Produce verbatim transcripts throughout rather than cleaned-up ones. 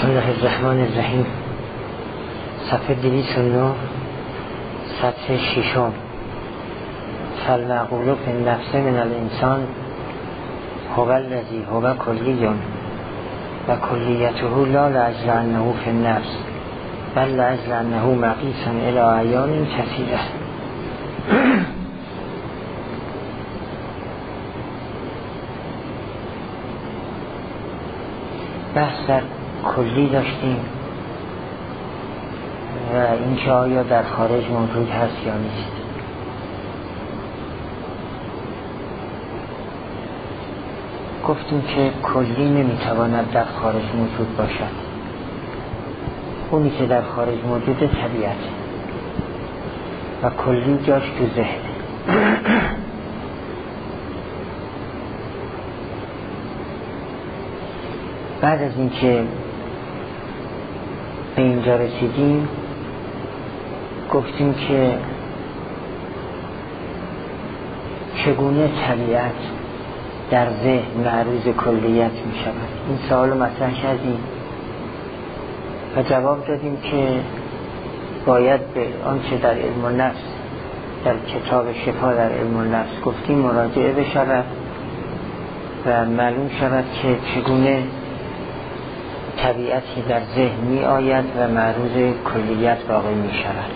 الله الرحمن الرحیم. صفحه دویست و نه، سطر ششم. فالمعقول فی النفس من الانسان هو الذی هو کلی و کلیته لا لاجل انه فی النفس بل لاجل انه مقیس الی اعیان کثیره. بحث در کلی داشتیم و اینکه آیا در خارج موجود هست یا نیست. گفتیم که کلی نمیتواند در خارج موجود باشد. اونی که در خارج موجود طبیعت و کلی جاش تو ذهن. بعد از اینکه به اینجا رسیدیم گفتیم که چگونه طبیعت در ذهن معروض کلیت می شود. این سوال مطرح کردیم و جواب دادیم که باید به آنچه در علم النفس در کتاب شفا در علم النفس گفتیم مراجعه بشود و معلوم شود که چگونه طبیعتی در ذهن می آید و معروض کلیت واقع می شود.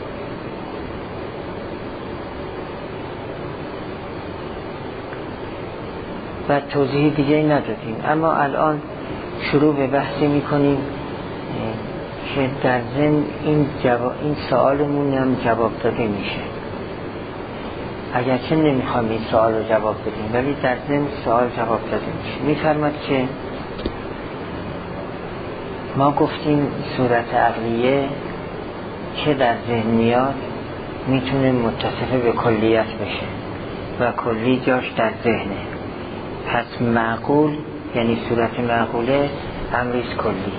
و توضیح دیگه ندادیم، اما الان شروع به بحثی می کنیم که در ذهن این, جواب این سوالمون هم جواب داده میشه. اگرچه نمی خوام این سوال رو جواب بدیم ولی در ذهن سوال جواب داده میشه. می فرمد که ما گفتیم صورت عقلیه که در ذهن میاد میتونه متصف به کلیت بشه و کلی جاش در ذهنه. پس معقول یعنی صورت معقوله امریز کلی.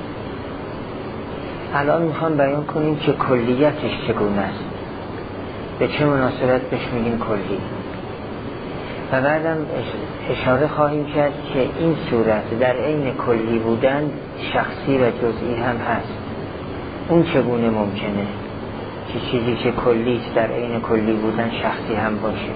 الان میخوام بیان کنیم که کلیتش چگونه است، به چه مناسبت بهش میگیم کلی و بعدم اشاره خواهیم کرد که این صورت در عین کلی بودن شخصی و جزئی هم هست. اون چگونه ممکنه که چیزی که کلی است در عین کلی بودن شخصی هم باشه؟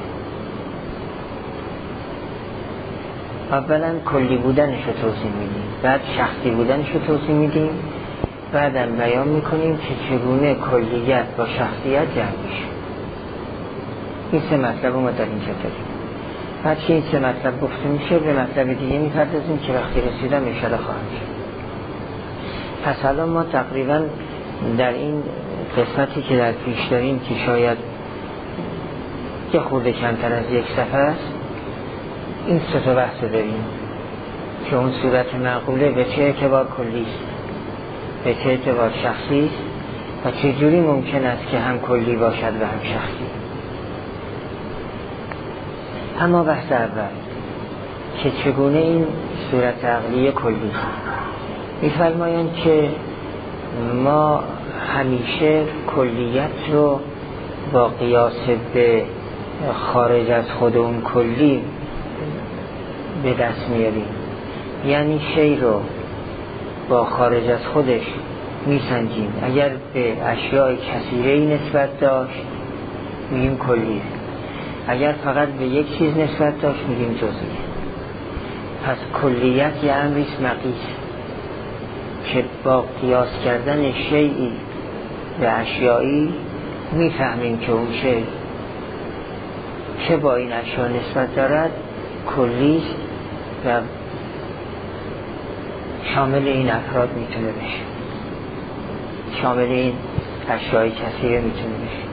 اولا کلی بودنش رو توضیح میدیم، بعد شخصی بودنش رو توضیح میدیم، بعدم بیان میکنیم که چگونه کلیت با شخصیت جمع میشه. این سه مطلب ما در اینجا داریم. بعد که این سه مطلب گفته میشه به مطلب دیگه میپردازیم که وقتی رسیدم اشاره خواهم شد. پس الان ما تقریبا در این قسمتی که در پیش داریم که شاید یه خورده کمتر از یک صفحه است، این سه تا بحث داریم که اون صورت معقوله به چه اعتبار کلی است، به چه اعتبار شخصی است و چجوری ممکن است که هم کلی باشد و هم شخصی. اما بحث اول که چگونه این صورت عقلی کلی می‌فرمایند که ما همیشه کلیت رو با قیاس به خارج از خود اون کلی به دست میاریم. یعنی شی رو با خارج از خودش میسنجیم. اگر به اشیاء کثیره‌ای نسبت داشت میگیم کلیه، اگر فقط به یک چیز نسبت داشت میگیم جزئیه. پس کلیت یه امریست مقیس که با قیاس کردن شیئی به اشیایی میفهمیم که اون شی که با این اشیا نسبت دارد کلیست و شامل این افراد میتونه بشه، شامل این اشیای کثیره میتونه بشه.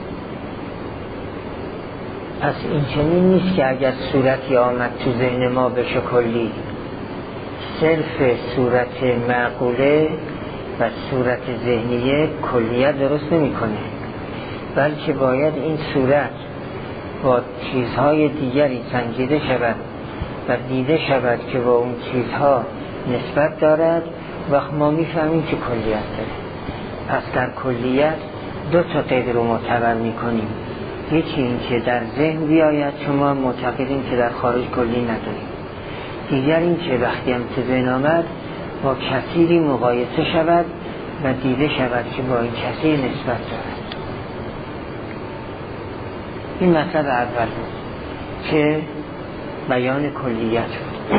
پس این چنین نیست که اگر صورتی آمد تو ذهن ما بشه کلی. صرف صورت معقوله و صورت ذهنیه کلیت درست نمی کنه، بلکه باید این صورت با چیزهای دیگری سنجیده شود و دیده شود که با اون چیزها نسبت دارد، وقت ما میفهمیم که کلیت داره. پس در کلیت دو تا قید رو معتبر میکنیم. یکی این که در ذهن بیاید شما معتقدیم که در خارج کلی نداریم. دیگر این که وقتی هم تو ذهن آمد با کثیری مقایسه شود و دیده شود که با این کثیر نسبت دارد. این مطلب اول بود که بیان کلیت بود.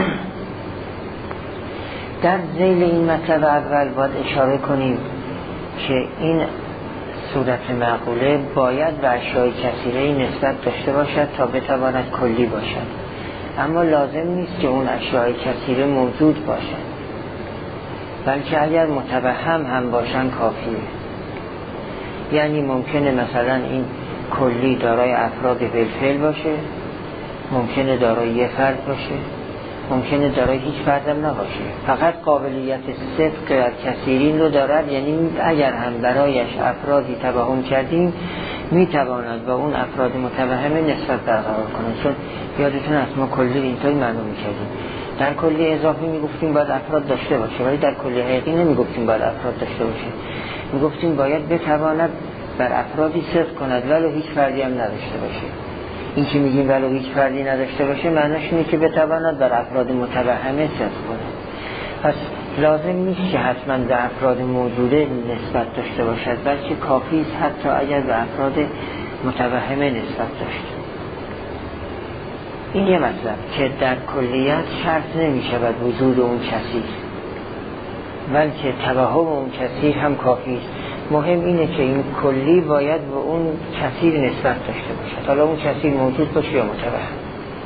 در ذیل این مطلب اول باید اشاره کنیم که این صورت معقوله باید به اشیاء کثیره نسبت داشته باشد تا بتواند کلی باشد، اما لازم نیست که اون اشیاء کثیره موجود باشد، بلکه اگر متوهم هم باشن کافیه. یعنی ممکنه مثلا این کلی دارای افراد بالفعل باشه، ممکنه دارای یه فرد باشه، ممکنه دارای هیچ فرد هم نباشه، فقط قابلیت صدق از کثیرین رو دارد. یعنی اگر هم برایش افرادی توهم کردیم میتواند با اون افراد متوهمه نسبت برقرار کنه. چون یادتون از ما کلی اینطوری معلوم میکردیم، در کلی اضافی میگفتیم باید افراد داشته باشه، ولی در کلی حقیقی نمیگفتیم باید افراد داشته باشه، میگفتیم باید بتواند بر افرادی صدق کند ولو هیچ فردی هم نداشته باشه. این که میگیم ولو هیچ فردی نداشته باشه معناش اینه که بتواند بر افراد متوهمه صدق کنه. پس لازم نیست که حتما به افراد موجوده نسبت داشته باشد، بلکه کافی است حتی اگر به افراد متوهمه نسبت داشته. این یه مطلب که در کلیت شرط نمی شود وجود اون کثیر، بلکه توهم اون کثیر هم کافی است. مهم اینه که این کلی باید به اون کثیر نسبت داشته باشد، حالا اون کثیر موجود باشه یا متوهم.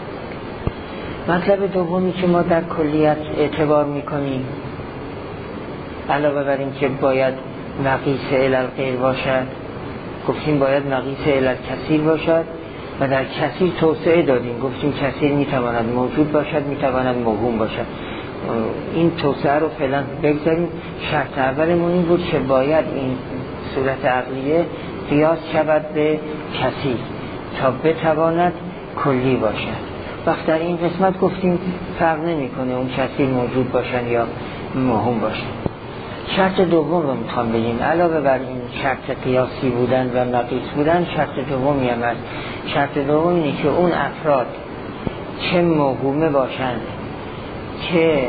مطلب دومی که ما در کلیت اعتبار میکنیم علاوه بر این که باید مقیس الی غیر باشد، گفتیم باید مقیس الی کثیر باشد و در کثیر توسعه دادیم، گفتیم کثیر میتواند موجود باشد، میتواند موهوم باشد. این توسعه رو فعلا بگذاریم. شرط اولمون این بود که باید این صورت عقلیه قیاس شود به کثیر تا بتواند کلی باشد. وقت در این قسمت گفتیم فرق نمیکنه اون کثیر موجود باشن یا موهوم باشن. شرط دوم رو میخوام بگیم، علاوه بر این شرط قیاسی بودن و مقیس بودن، شرط دومی هم هست. شرط دوم اینه که اون افراد چه موهومه باشند که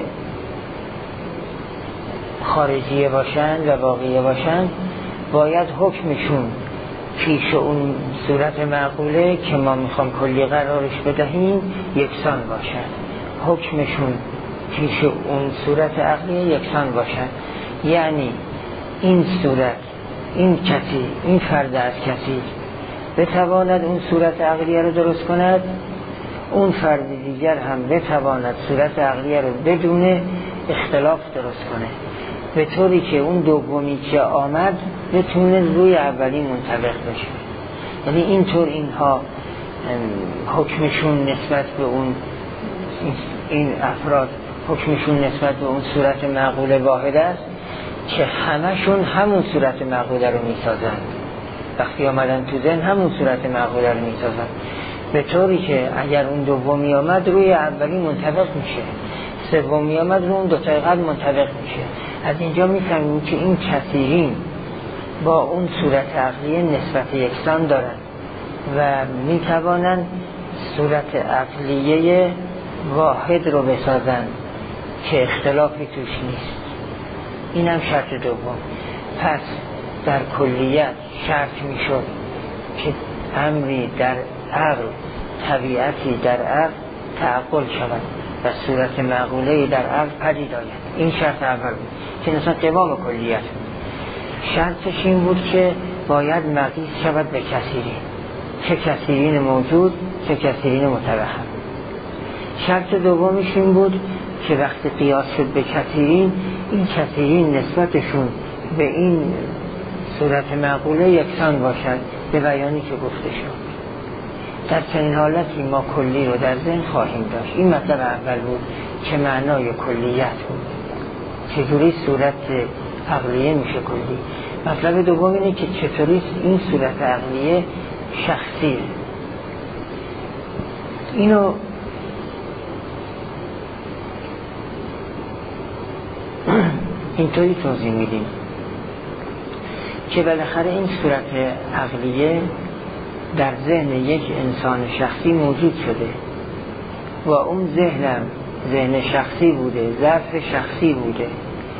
خارجیه باشند و واقعیه باشند، باید حکمشون پیش اون صورت معقوله که ما میخوام کلی قرارش بدهیم یکسان باشند. حکمشون پیش اون صورت عقلیه یکسان باشند. یعنی این صورت، این کسی، این فرد از کسی بتواند اون صورت عقلیه رو درست کند، اون فرد دیگر هم بتواند صورت عقلیه رو بدون اختلاف درست کنه، به طوری که اون دومی که آمد بتونه روی اولی منطبق بشه. یعنی اینطور اینها حکمشون نسبت به اون این افراد حکمشون نسبت به اون صورت معقوله واحد است که همشون همون صورت معقوله رو میسازن. وقتی آمدن تو ذهن همون صورت معقوله رو میسازن، به طوری که اگر اون دومی آمد روی اولی منطبق میشه، سومی آمد روی اون دو تای قبل منطبق میشه. از اینجا میفهمیم که این کثیرین با اون صورت عقلیه نسبت یکسان دارن و میتوانن صورت عقلیه واحد رو بسازن که اختلافی توش نیست. این هم شرط دوم. پس در کلیت شرط میشد که امری در عقل، طبیعتی در عقل تعقل شود و صورت معقوله در عقل پدید آید. این شرط اول بود که مثلا قوام کلیت بود. شرطش این بود که باید مقیس شود به کثیرین، چه کثیرین موجود چه کثیرین متوهم. شرط دومش این بود که وقتی قیاس شد به کثیرین، این کثیرین نسبتشون به این صورت معقوله یکسان باشد به بیانی که گفته شد. در چنین حالتی ما کلی رو در ذهن خواهیم داشت. این مطلب اول بود که معنای کلیت بود، چجوری صورت عقلیه میشه کلی. مطلب دوم اینه که چطوری این صورت عقلیه شخصی. اینو اینطوری توضیح میدیم که بالاخره این صورت عقلیه در ذهن یک انسان شخصی موجود شده و اون ذهنم ذهن شخصی بوده، ظرف شخصی بوده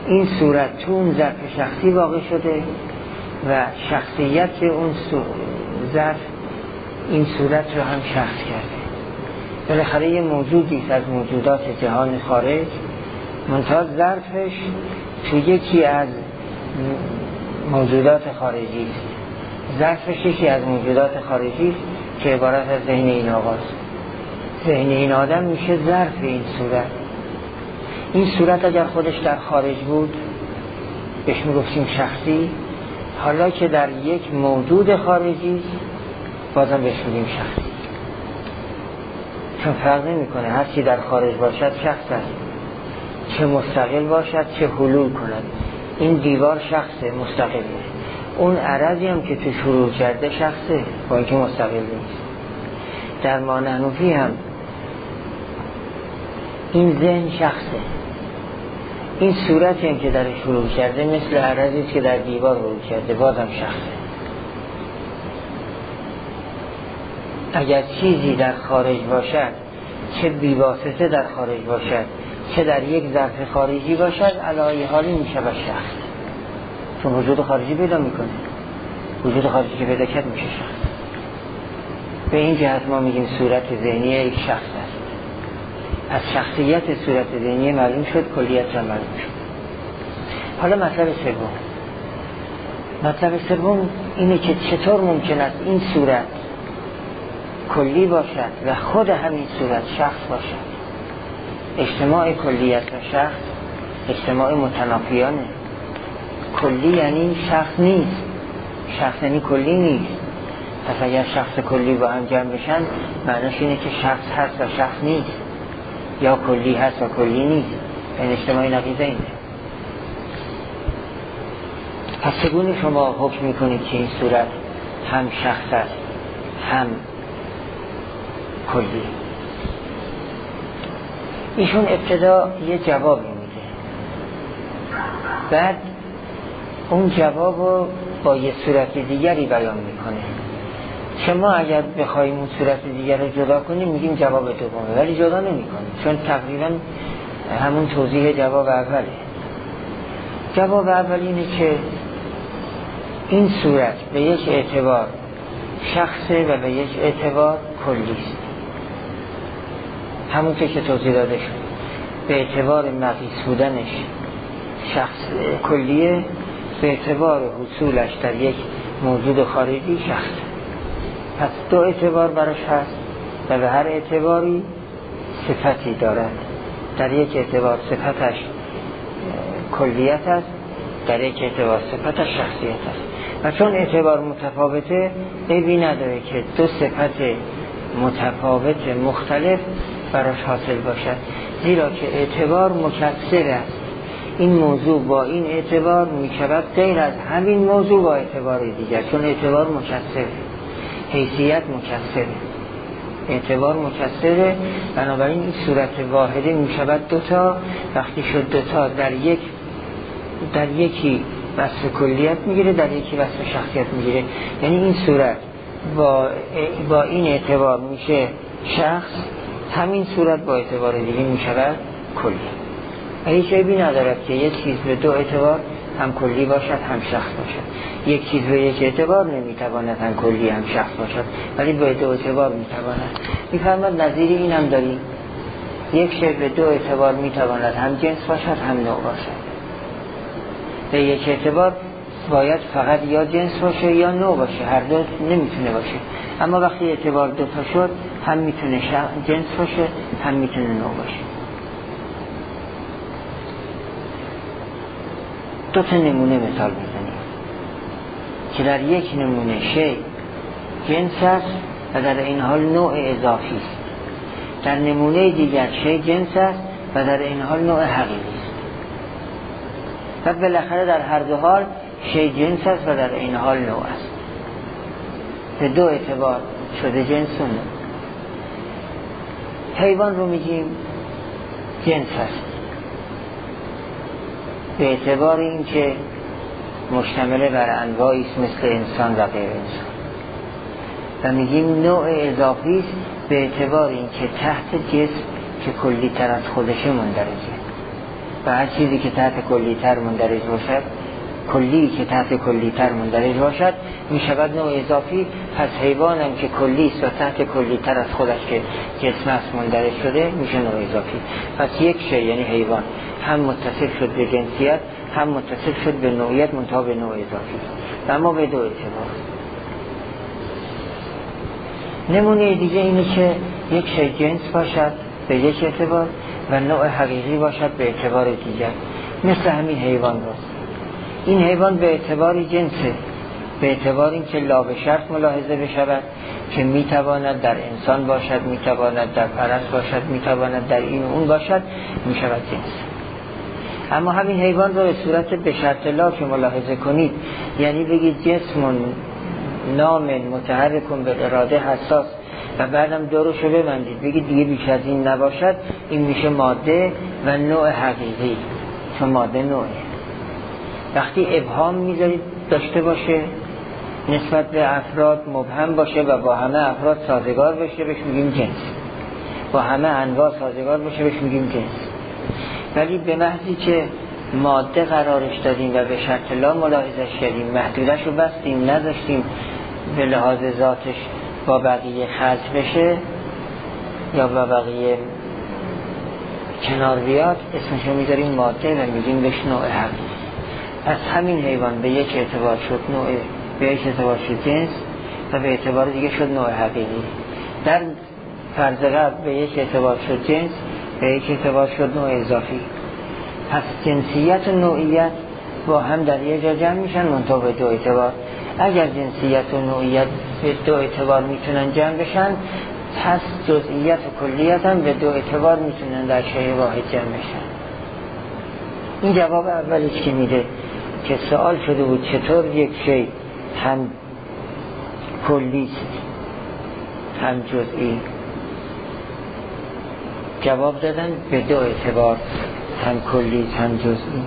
این صورت تو اون ظرف شخصی واقع شده و شخصیت اون ظرف این صورت رو هم شخص کرده. بالاخره یه موجودی از موجودات جهان خارج، منتها ظرفش تو یکی از موجودات خارجی است. ظرفش یکی از موجودات خارجی است که عبارت از ذهن این آقاست. ذهن این آدم میشه ظرف این صورت. این صورت اگر خودش در خارج بود بهش میگفتیم شخصی، حالا که در یک موجود خارجی بازم بهش میگیم شخصی، چون فرق نمیکنه هر چی در خارج باشد شخص است، چه مستقل باشد چه حلول کند. این دیوار شخصه، مستقله. اون عرضی هم که تو شروع کرده شخصه، با اینکه مستقل نیست. در ما نحنفی هم این ذهن شخصه. این صورتی هم که در شروع کرده مثل عرضی که در دیوار شروع کرده، بازم شخصه. اگر چیزی در خارج باشد، چه بیواسطه در خارج باشد چه در یک ظرف خارجی باشد، علی حالی میشه و شخص، چون وجود خارجی پیدا میکنه. وجود خارجی که پیدا کرد میشه شخص. به این جهت ما میگیم صورت ذهنی یک شخص است. از شخصیت صورت ذهنی معلوم شد، کلیت را معلوم شد. حالا مطلب سوم مطلب سوم اینه که چطور ممکن است این صورت کلی باشد و خود همین صورت شخص باشد. اجتماع کلیت و شخص اجتماع متنافیانه. کلی یعنی شخص نیست، شخص یعنی کلی نیست. پس اگر شخص کلی با هم جمع بشن معنیش اینه که شخص هست و شخص نیست، یا کلی هست و کلی نیست. این اجتماعی نقیضه اینه. پس چگونه شما حکم میکنید که این صورت هم شخص است هم کلی؟ ایشون ابتدا یه جوابی میده، بعد اون جواب رو با یه صورت دیگری بیان میکنه. شما اگر بخوایم اون صورت دیگر رو جدا کنیم میگیم جواب دومه، ولی جدا نمیکنیم، چون تقریبا همون توضیح جواب اوله. جواب اول اینه که این صورت به یک اعتبار شخصه و به یک اعتبار کلی است. همون که توضیح داده شد، به اعتبار مقیس بودنش شخص کلیه، به اعتبار حصولش در یک موجود خارجی شخص. پس دو اعتبار براش هست و به هر اعتباری صفتی دارد. در یک اعتبار صفتش کلیت است، در یک اعتبار صفتش شخصیت است. و چون اعتبار متفاوته، عیبی نداره که دو صفت متفاوت مختلف براش حاصل باشد، زیرا که اعتبار مکثر است. این موضوع با این اعتبار می شود غیر از همین موضوع با اعتبار دیگر، چون اعتبار مکثره، حیثیت مکثره، اعتبار مکثره. بنابراین این صورت واحده می شود دوتا. وقتی شد دوتا در یک در یکی وصف کلیت میگیره، در یکی وصف شخصیت میگیره. یعنی این صورت با با این اعتبار میشه شخص، همین صورت با اعتبار دیگه میشود کلی. هیچ عیبی ندارد که یک چیز به دو اعتبار هم کلی باشد هم شخص باشد. یک چیز به یک اعتبار نمیتواند هم کلی هم شخص باشد، ولی به دو اعتبار میتواند. میفرماد نظیر این هم داریم، یک شی به دو اعتبار میتواند هم جنس باشد هم نوع باشد. به یک اعتبار باید فقط یا جنس باشه یا نوع باشه، هر دو نمیتونه باشه. اما وقتی اعتبار دو تا شد، هم میتونه جنس باشه هم میتونه نوع باشه. دو تا نمونه مثال بزنیم که در یک نمونه شی جنس است و در این حال نوع اضافی است، در نمونه دیگر شی جنس است و در این حال نوع حقیقی است. و بالاخره در هر دو حال شی جنس است و در این حال نوع است. به دو اعتبار شده جنس و نوع. حیوان رو میگیم جنس است به اعتبار این که مشتمل بر انواعی است مثل انسان و غیر انسان، و میگیم نوع اضافی است به اعتبار این که تحت جسم که کلی تر از خودشه مندرجه. و هر چیزی که تحت کلی‌تر مندرج باشد، کلی که تحت کلی‌تر مندرج باشد می شود نوع اضافی. پس حیوانم که کلی است و تحت کلی‌تر از خودش که جسم است مندرج شده میشه نوع اضافی. پس یک شی یعنی حیوان هم متصف شد به جنسیت، هم متصف شد به نوعیت منتها به نوع اضافی، اما به دو اعتبار. نمونه دیگه اینه که یک شی جنس باشد به یک اعتبار و نوع حقیقی باشد به اعتبار دیگر. مثل همین حیوان راست، این حیوان به اعتبار جنسه، به اعتبار این که لا به شرط ملاحظه بشود که میتواند در انسان باشد، میتواند در فرس باشد، میتواند در این و اون باشد، میشود جنس. اما همین حیوان را به صورت به شرط لا که ملاحظه کنید، یعنی بگید جسم نام متحرکون به اراده حساس و بعدم دورشو ببندید بگید دیگه بیش از این نباشد، این میشه ماده و نوع حقیقی، چون ماده نوعه. وقتی ابهام میذارید داشته باشه نسبت به افراد مبهم باشه و با همه افراد سازگار باشه بهش میگیم جنس، با همه انواع سازگار باشه بهش میگیم جنس. ولی به محضی که ماده قرارش دادیم و به شرط لا ملاحظش کردیم، محدودش رو بستیم، نذاشتیم به لحاظ ذاتش با بقیه خلط بشه یا با بقیه کنار بیاد، اسمشو میذاریم ماده و میگیم بهش نوع حقیقی. از همین حیوان به یک اعتبار شد نوع، به یک اعتبار شد جنس و به اعتبار دیگه شد نوع حقیقی. در فرض قبل به یک اعتبار شد جنس، به یک اعتبار شد نوع اضافی. پس جنسیت و نوعیت با هم در یک جا جمع میشن منتها به دو اعتبار. اگر جنسیت و نوعیت به دو اعتبار میتونن جمع بشن، پس جزئیت و کلیت هم به دو اعتبار میتونن در شیء واحد جمع بشن. این جواب اولیش که میده که سوال شده بود چطور یک شی هم کلیست هم جزئی، جواب دادن به دو اعتبار، هم کلی هم جزئی.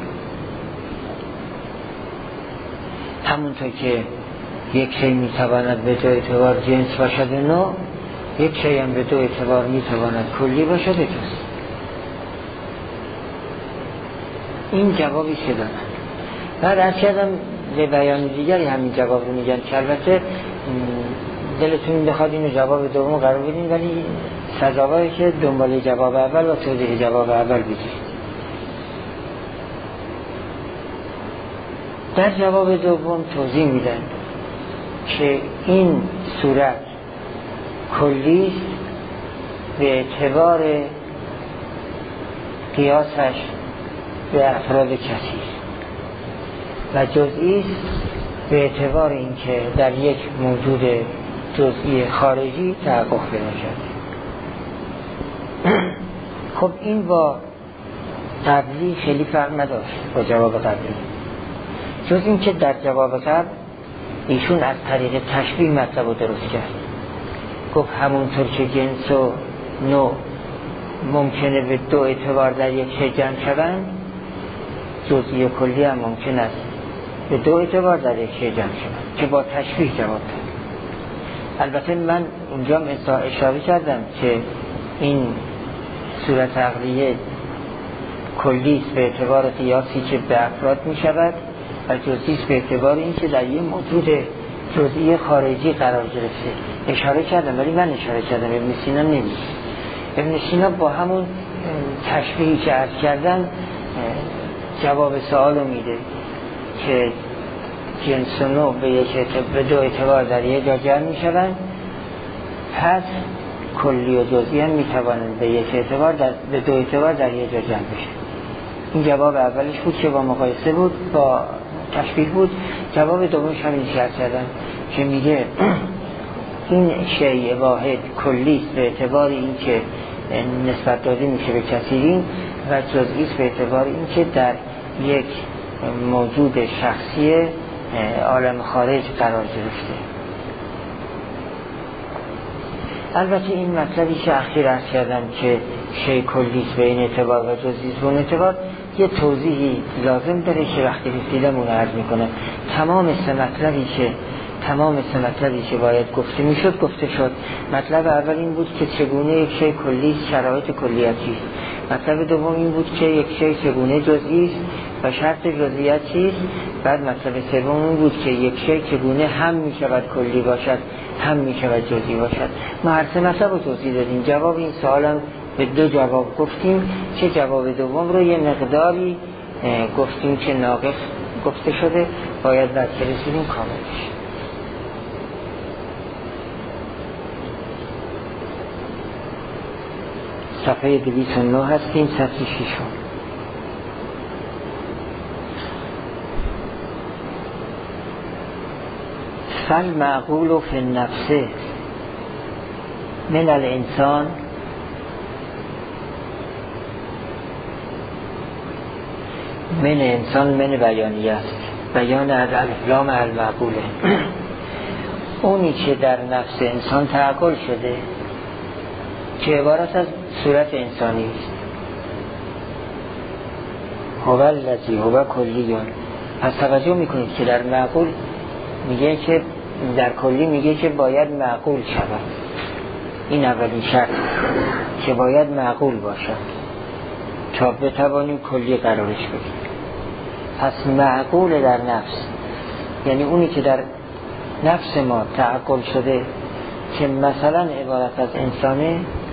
همونطور که یک شی میتواند به دو اعتبار جنس باشد و نوع، یک شی هم به دو اعتبار میتواند کلی باشد و جزئی. این جوابی که دادن. بعد از کردم به بیان دیگری همین جواب رو میگن که البته دلتون بخواد اینو جواب دوم قرار بدین، ولی سزاواره که دنبال جواب اول و توضیح جواب اول بگیرید. در جواب دوم توضیح میدن که این صورت کلیست به اعتبار قیاسش به افراد کثیر و جزئی به اعتبار اینکه در یک موجود جزئی خارجی تحقق پیدا کرده. خب این با قبلی خیلی فرق نداشت با جواب قبلی، جز این که در جواب قبل ایشون از طریق تشبیه مطلب رو درست کرد. گفت همونطور که جنس و نوع ممکنه به دو اعتبار در یک شی جمع شوند، جزئی و کلی هم ممکن است به دو اعتبار در یک شی جمع شوند، که با تشبیه جواب داد. البته من اونجا اشاره کردم که این صورت عقلیه کلی است به اعتبار قیاسی که به افراد می شود و جزئی است به اعتبار این که در یک موجود جزئی خارجی قرار گرفته. اشاره کردم، ولی من اشاره کردم، ابن سینا نمیگه. ابن سینا با همون تشبیهی که عرض کردن جواب سوال رو میده که جنس و نوع به, یک به دو اعتبار در یک جا جمع می شوند، پس کلی و جزئی هم می توانند به یک اعتبار در به دو اعتبار در یک جا جمع بشن. این جواب اولش بود که با مقایسه بود، با تشبیه بود. جواب دومش هم اینجا کردن که میگه این شیء واحد کلی است به اعتبار این که نسبت داده میشه به کثیرین و جزئی است به اعتبار این که در یک موجود شخصی عالم خارج قرار گرفته. البته این مطلبی که اخیر عرض کردم که شیء کلی است به این اعتبار و جزئی است به اون اعتبار، یه توضیحی لازم داره که وقتی رسیدم اون عرض میکنم. تمام سه مطلبی که تمام سه مطلبی که باید گفته میشد گفته شد. مطلب اول این بود که چگونه یک شیء کلی شرایط کلیتی است. مطلب دوم این بود که یک شی چگونه جزئی است و شرط جزئیت چیست. بعد مطلب سوم این بود که یک شی چگونه هم می شود کلی باشد هم می شود جزئی باشد. ما هر سه مطلب رو توضیح دادیم. جواب این سوالم به دو جواب گفتیم که جواب دوم رو یه مقداری گفتیم که ناقص گفته شده، باید بعد که رسیدیم کاملش. صفحه دویست و نه هستیم، سطر ششم. فالمعقول فی النفس من الانسان من انسان من بیانیه است، بیان از الفلام المعقوله. اونی که در نفس انسان تعقل شده که عبارت از صورت انسانی است. هو الذی هو کلیون. پس توجه میکنید که در معقول میگه که در کلی میگه که باید معقول شود. این اولین شرط که باید معقول باشد تا بتوانیم کلی قرارش بدیم. پس معقول در نفس یعنی اونی که در نفس ما تعقل شده که مثلا عبارت از انسانه،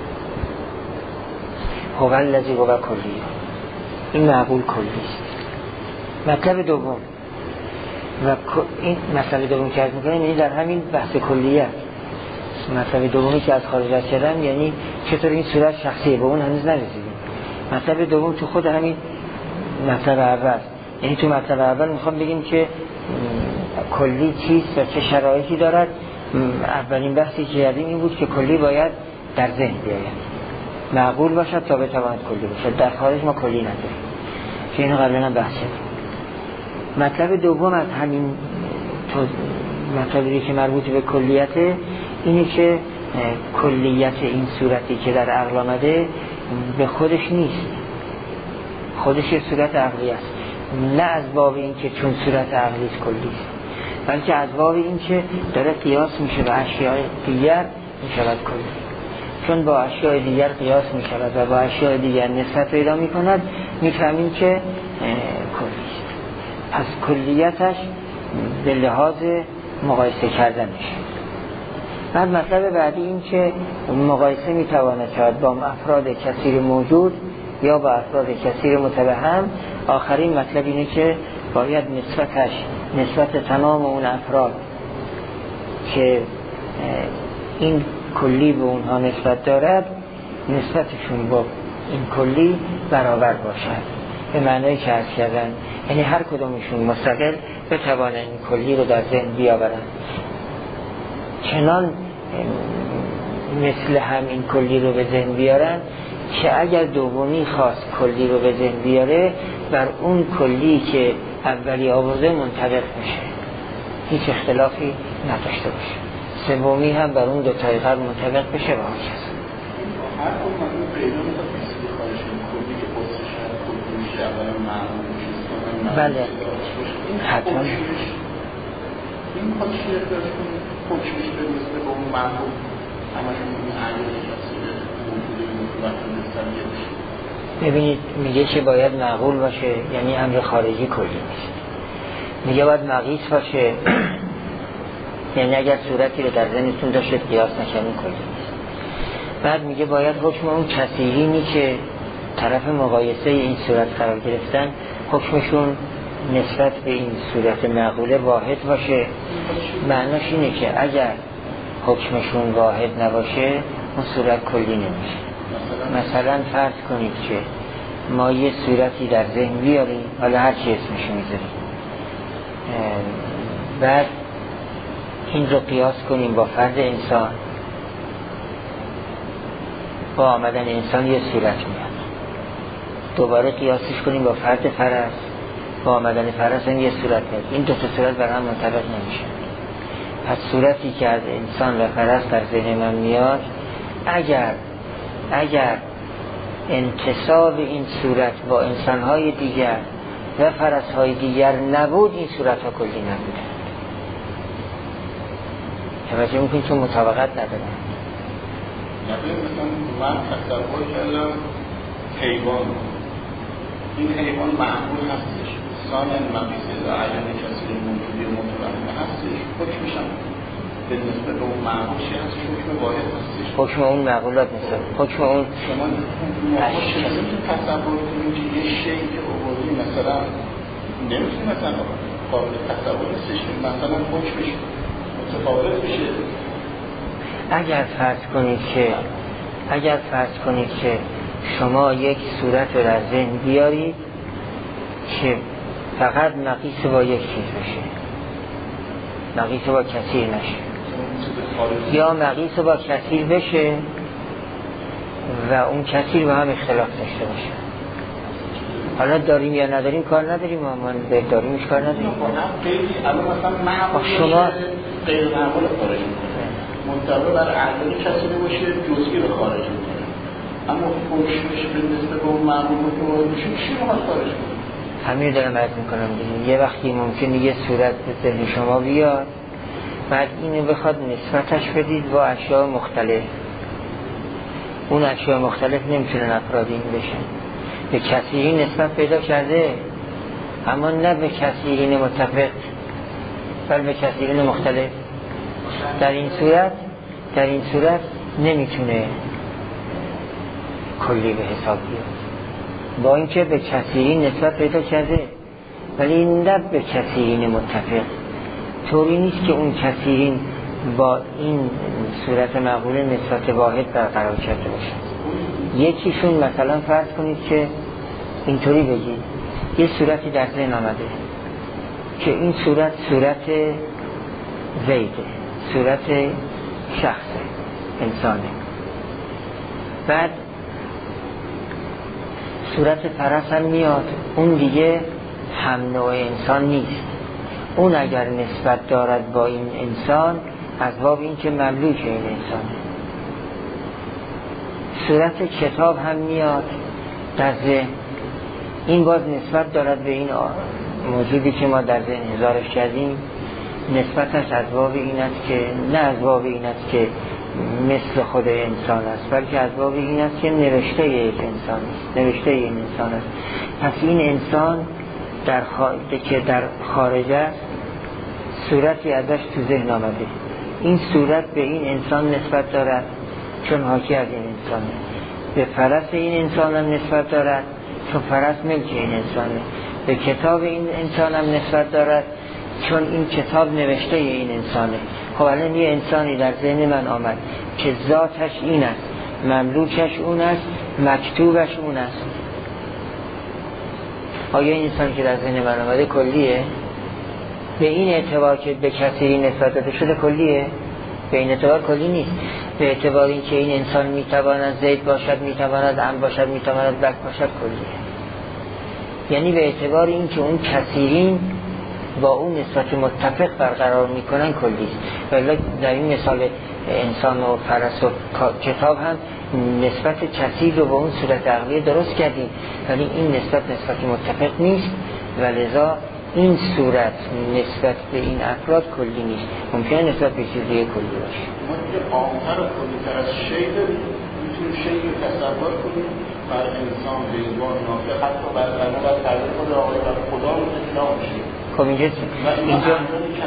هو الذی هو کلی، این معقول کلی است. مطلب دوم و این مسئله دوم که از میکنیم یعنی در همین بحث کلیت، مطلب دومی که از خارج از کردم یعنی چطور این صورت شخصیه، به اون هنوز نرسیدیم. مطلب دوم تو خود همین مطلب اول، یعنی تو مطلب اول میخوام بگیم که کلی چیست و چه شرایطی دارد. اولین بحثی که کردیم این بود که کلی باید در ذهن بیاید، معقول باشد تا بتواند کلی باشد. در خارج ما کلی نداریم که اینو قبلا بحث کردیم. مطلب دوم از همین مطلبی که مربوط به کلیته اینه که کلیت این صورتی که در عقل آمده به خودش نیست، خودش یه صورت عقلی است، نه از باب این که چون صورت عقلی است کلی است، بلکه از باب این که داره قیاس میشه به اشیاء دیگر میشود کلی. چون با اشیاء دیگر قیاس میشود و با اشیاء دیگر نسبت پیدا میکند، میفهمیم که کلی است. پس کلیتش به لحاظ مقایسه کردنش. بعد مطلب بعدی این که مقایسه میتواند شد با افراد کثیر موجود یا با افراد کثیر متوهم. آخرین مطلب اینه که باید نسبتش نسبت تمام اون افراد که این کلی به اونها نسبت دارد، نسبتشون با این کلی برابر باشد، به معنی که عرض کردن، یعنی هر کدومشون مستقل بتوانند این کلی رو در ذهن بیاورند، چنان مثل هم این کلی رو به ذهن بیارن که اگر دومی خواست کلی رو به ذهن بیاره، بر اون کلی که اولی آورده منطبق میشه، هیچ اختلافی نداشته باشه. سومی هم بر اون دو تای قبل منطبق بشه و هر کس هر کدوم از پیدا می‌خواد بیستی خواهش کلی که بازش هر کلی میشه اولا معمول میشه. بله حتما این خواهشیه داشت کنید حکمش به مثل با اون معمول همشون اون عیال کسی موجوده وقتی نستم یه بشه. ببینید میگه که باید معقول باشه، یعنی امر خارجی کلی نیست. میگه باید مقیس باشه، یعنی اگر صورتی رو در ذهنتون داشتید قیاس نکنید کلی نیست. بعد میگه باید حکم اون کثیرینی که طرف مقایسه این صورت قرار گرفتن حکمشون نسبت به این صورت معقوله واحد باشه. معناش اینه که اگر حکمشون واحد نباشه اون صورت کلی نمیشه. مثلا فرض کنید که ما یه صورتی در ذهن بیاریم، حالا هر چی اسمشو میذاریم، بعد این رو قیاس کنیم با فرد انسان، با آمدن انسان یه صورت میاد، دوباره قیاسش کنیم با فرد فرس، با آمدن فرس هم یه صورت میاد، این دو تا صورت بر هم منطبق نمیشه. پس صورتی که از انسان و فرس در ذهن من میاد، اگر اگر انتصاب این صورت با انسانهای دیگر و فرسهای دیگر نبود، این صورت ها کلی نبود. توجه میکنید چون مطابقت ندارن. نبید مثلا من تصور کردم حیوان، این حیوان معمول هستش، سان مقیسه و عین کسی موجودی متوهم هستش، حکمش هم به نسبت اون معمول چی هست؟ حکم واحد هستش. حکم اون معقولات نیست، حکم اون شما نمیتونید تصور کنید که یه شیء که عبوری مثلا نمیتونید مثلا قابل تصور نیستش که مثلا حکمش متفاوت بشه. اگر فرض کنید که اگر فرض کنید که شما یک صورت رو در ذهن بیارید که فقط مقیس با یک چیز بشه، مقیس با کثیر نشه، یا مقیس با کثیر بشه و اون کثیر با هم اختلاف داشته باشه. حالا داریم یا نداریم کار نداریم، ما به داریمش کار نداریم. شما غیر معمول خارج میکنه، منطبع بر اعداد کثیر باشه، جزئی رو خارج میکنه، اما حکمش به نسبت به اون معمول متفاوت باشه، چی رو خارج میکنه؟ همین دارم عرض میکنم دیگه. یه وقتی ممکنه یه صورت به ذهن شما بیاد، بعد اینو بخواد نسبتش بدید با اشیاء مختلف، اون اشیاء مختلف نمیتونن افراد این بشن. به کثیرین نسبت پیدا کرده، اما نه به کثیرین متفق، بل به کثیرین مختلف. در این صورت در این صورت نمیتونه کلی به حساب بیاد، با اینکه به کثیرین نسبت پیدا کرده ولی نه به کثیرین متفق. طوری نیست که اون کثیرین با این صورت معقوله نسبت واحد برقرار کرده باشه. یکیشون مثلا فرض کنید که اینطوری بگید یه صورتی در ذهن آمده که این صورت صورت زیده، صورت شخص انسانه، بعد صورت فرس هم میاد، اون دیگه هم نوع انسان نیست. اون اگر نسبت دارد با این انسان از باب این که مملوک این انسانه. صورت کتاب هم میاد در ذهن، این باز نسبت دارد به این موجودی که ما در ذهن هزارش کردیم، نسبتش از باب این است که نه از باب این است که مثل خود انسان است، بلکه از باب این است که نوشته یک انسان است، نوشته این انسان است. پس این انسان در خارج که در خارج است، صورتی ازش تو ذهن آمده، این صورت به این انسان نسبت دارد چون حاکی از این انسانه، به فرس این انسان هم نسبت دارد چون فرس ملک این انسانه، به کتاب این انسان هم نسبت دارد چون این کتاب نوشته این انسانه. خب الان یه انسانی در ذهن من آمد که ذاتش این است، مملوکش اون است، مکتوبش اون است. آیا این انسانی که در ذهن من آمده کلیه؟ به این اعتبار که به کثیری نسبت داده شده کلیه؟ به این اعتبار کلی نیست. به اعتبار این که این انسان میتواند زید باشد، میتواند عم باشد، میتواند بک باشد کلیه. یعنی به اعتبار این که اون کثیرین با اون نسبت متفق برقرار میکنن کلیست. ولی در این مثال انسان و فرس و کتاب هم نسبت کثیر رو با اون صورت عقلی درست کردیم، ولی این نسبت نسبت متفق نیست و لذا این صورت نسبت به این افراد کلی نیست، ممکنه نسبت به چیزی کلی باشه. ما که آخر کلی تر از شیء میتونیم شیء رو تصور کنیم بر انسان، حیوان، ناطق، حتی بر بنا بر تعریف خود آقای بر خدا مطلق میشه. خب اینجا اینجا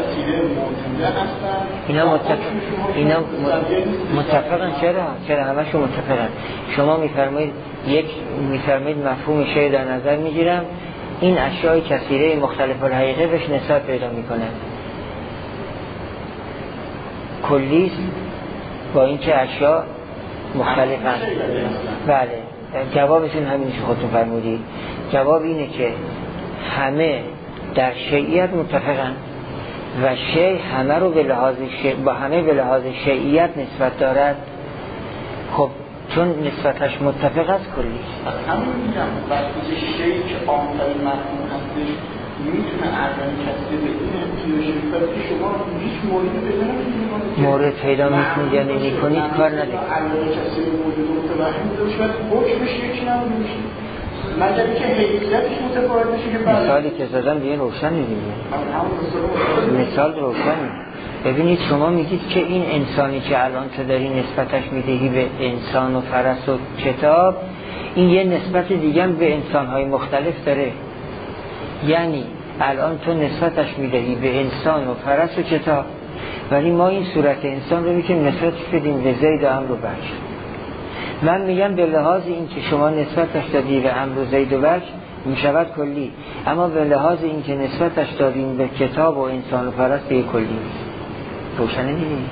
اینا متفق اینا متفقن. چرا؟ چرا همشون متفقن. شما میفرمایید یک میفرمایید مفهوم شیء در نظر میگیرم، این اشیاء کثیره مختلف الحقیقه بهش نسبت پیدا میکنه، کلیست با اینکه اشیاء مختلفن. بله، جوابشون همین که خودتون فرمودید. جواب اینه که همه در شیعیت متفقن و شیء همه رو به لحاظ شیء با همه به لحاظ شیعیت نسبت دارد. خب چون نسبتش متفق است کلیست. همون میگم وقتی شیء که عام‌ترین مفهوم هستش میتونه اعلام کسی به این امتیاز که شما هیچ موردی پیدا نمی‌کنید، مورد پیدا می‌کنید یا نمی‌کنید کار ندارید. اعلام کسی موجود متوهم باشه حکمش یکی نمیشه، مگر اینکه حیثیتش متفاوت بشه. که مثالی که زدم دیگه روشن می‌بینید، مثال روشنه. ببینید شما میگید که این انسانی که الان تو داری نسبتش میدهی به انسان و فرس و کتاب، این یه نسبت دیگه هم به انسان‌های مختلف داره. یعنی الان تو نسبتش میدهی به انسان و فرس و کتاب، ولی ما این صورت انسان رو میتونیم نسبتش بدیم به زید و عمرو و بکر. من میگم به لحاظ این که شما نسبتش دادی به عمرو و زید و بکر میشود کلی، اما به لحاظ این که نسبتش دادیم به کتاب و انسان و فرس دیگه کلی نیست. روشنه نیست؟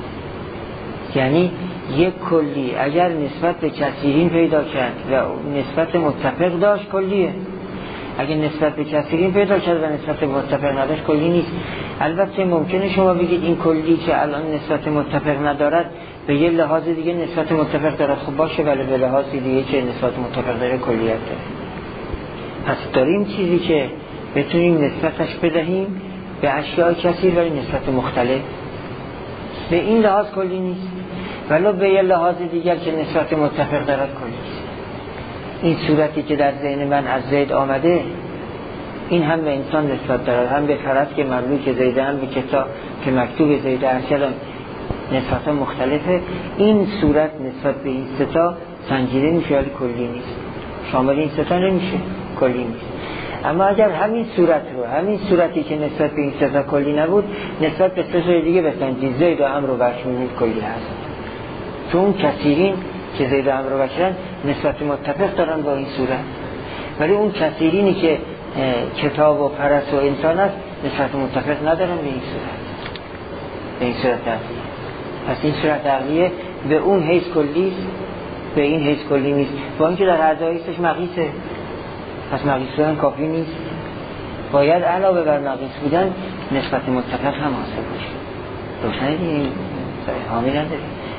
یعنی یک کلی اگر نسبت به کثیرین پیدا کرد و نسبت متفق داشت کلیه، اگر نسبت به کثیرین پیدا کرد و نسبت متفق نداشت کلی نیست. البته ممکنه شما بگید این کلی که الان نسبت متفق ندارد به یه لحاظ دیگه نسبت متفق دارد، خب باشه، ولی به لحاظ دیگه که نسبت متفق داره کلیت داره. پس داریم چیزی که بتونیم نسبتش بدهیم به اشیاء کثیر ولی نسبت مختلف، به این لحاظ کلی نیست، ولی به یه لحاظ دیگر که نسبت متفق دارد کلی است. این صورتی که در ذهن من از زید آمده، این هم به انسان نسبت دارد، هم به فرس که مملوک زیده، هم به کتاب که مکتوب زیده، هرچند نسبت مختلفه. این صورت نسبت به این ستا سنجیده میشه ولی کلی نیست، شامل این ستا نمیشه، کلی نیست. اما اگر همین صورت رو، همین صورتی که نسبت به این ستا کلی نبود، نسبت به ستا دیگه بسنجید، زید و عمرو و بکر میبینید کلی هست، چون کثیرین که زید و عمرو و بکرن نسبت متفق دارن با این صورت، ولی اون کثیرینی که کتاب و فرس و انسان است نسبت متفق ندارن به این صورت، به این صورت عقلیه. پس این صورت عقلیه به اون حیث کلی است، به این حیث کلی نیست، با اینکه در هر جاییستش مقیسه. پس مقیس بودن کافی نیست، باید علاوه بر مقیس بودن نسبت متفق هم حاصل باشه. روشنه دیگه این حامی نداره.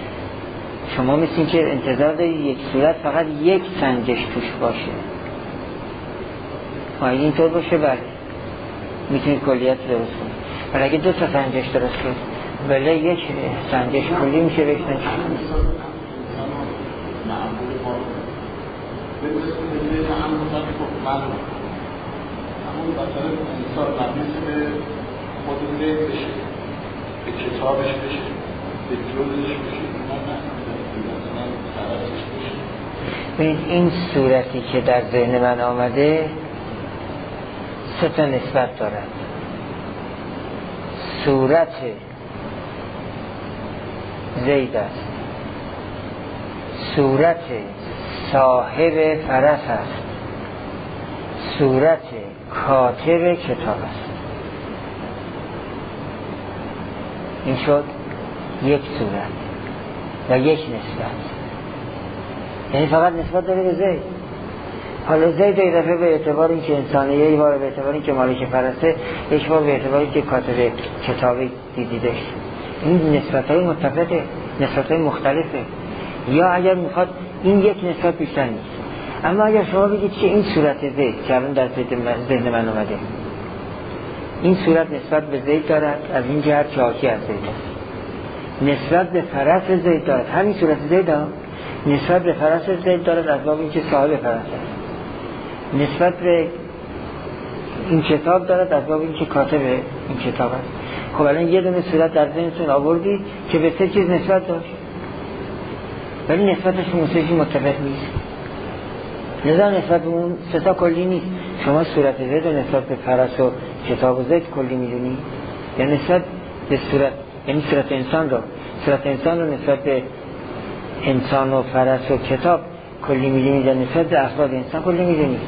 شما مثل این که انتظار دارید یک صورت فقط یک سنجش توش باشه، باید اینطور باشه، بله میتونید کلیت درست کنید. ولی اگه دو تا سنجش درست کنید، بله یک سنجش کلی میشه به یک سنجش کلی. همون مثلا انسان مبنیس به خود زید بشه، به کتابش بشه، به جزش بشه، ببین این صورتی که در ذهن من آمده سه تا نسبت دارد. صورت زید است، صورت صاحب فرس است، صورت کاتب کتاب است. این شد یک صورت و یک نسبت، یعنی فقط نسبت داره به زید. حالا زید یک دفعه به اعتبار این که انسانه، یک بار به اعتبار این که مالک فرسه، یک بار به اعتباری که کاتب کتابی دیدیدش. این نسبت های متفقه، نسبت های مختلفه. یا اگر میخواد این یک نسبت بیشتر نیست. اما اگر شما بگید که این صورت زید که الان در ذهن من اومده، این صورت نسبت به زید دارد از این جهت که حاکی از زید است، نسبت به فرس زید دارد، همین صورت زید ها نسبت به فرس زید دارد از باب این که صاحب فرس است، نسبت به این کتاب دارد از باب این که کاتب این کتاب است. خب الان یه دونه صورت در ذهنتون آوردی که به سه چیز نسبت داشت، ولی نسبتش موسیقی متفق نیست، لذا نسبت به اون سه تا کلی نیست. شما صورت زید و نسبت به فرس و کتاب و زید کلی میدونی، یا نسبت به صورت، یعنی صورت انسان رو صورت انسان رو نسبت به انسان و فرس و کتاب کلی میدونی، یا نسبت به افراد انسان کلی میدونی،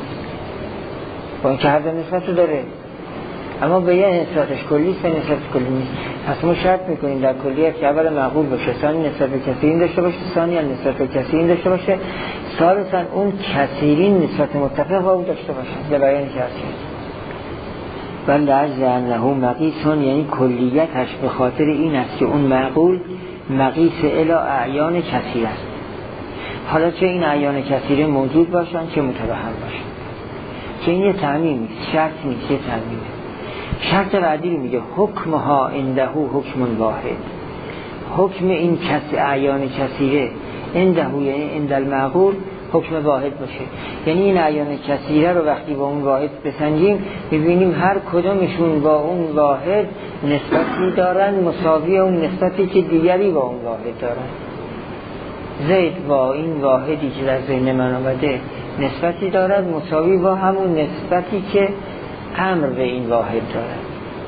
با اینکه هر دو نسبت رو داره، اما به یه نسبتش کلی است، نسبت کلی نیست. پس ما شرط میکنیم در کلیت که اول معقول باشه، ثانی نسبت به کثیرین داشته باشه، ثانی نسبت به کثیرین داشته باشه، ثالثاً اون کثیرین نسبت متفق با او داشته باشه. به بیان که هست بل عجز انه مقیسون، یعنی کلیتش به خاطر این است که اون معقول مقیس الی اعیان کثیر است. حالا چه این اعیان کثیره موجود باشن چه متوهم باشن، که این یه تعمیم نیست، شرط نیست، یه تعمیمه. شرط بعدی رو میگه حکمها عنده حکم واحد، حکم این کسی اعیان کثیره عنده یعنی عند المعقول حکم واحد باشه. یعنی این اعیان کثیره رو وقتی با اون واحد بسنجیم ببینیم هر کدومشون با اون واحد نسبتی دارن مساوی اون نسبتی که دیگری با اون واحد دارن. زید با این واحدی که در ذهن من آمده نسبتی دارد مساوی با همون نسبتی که امر به این واحد دارد.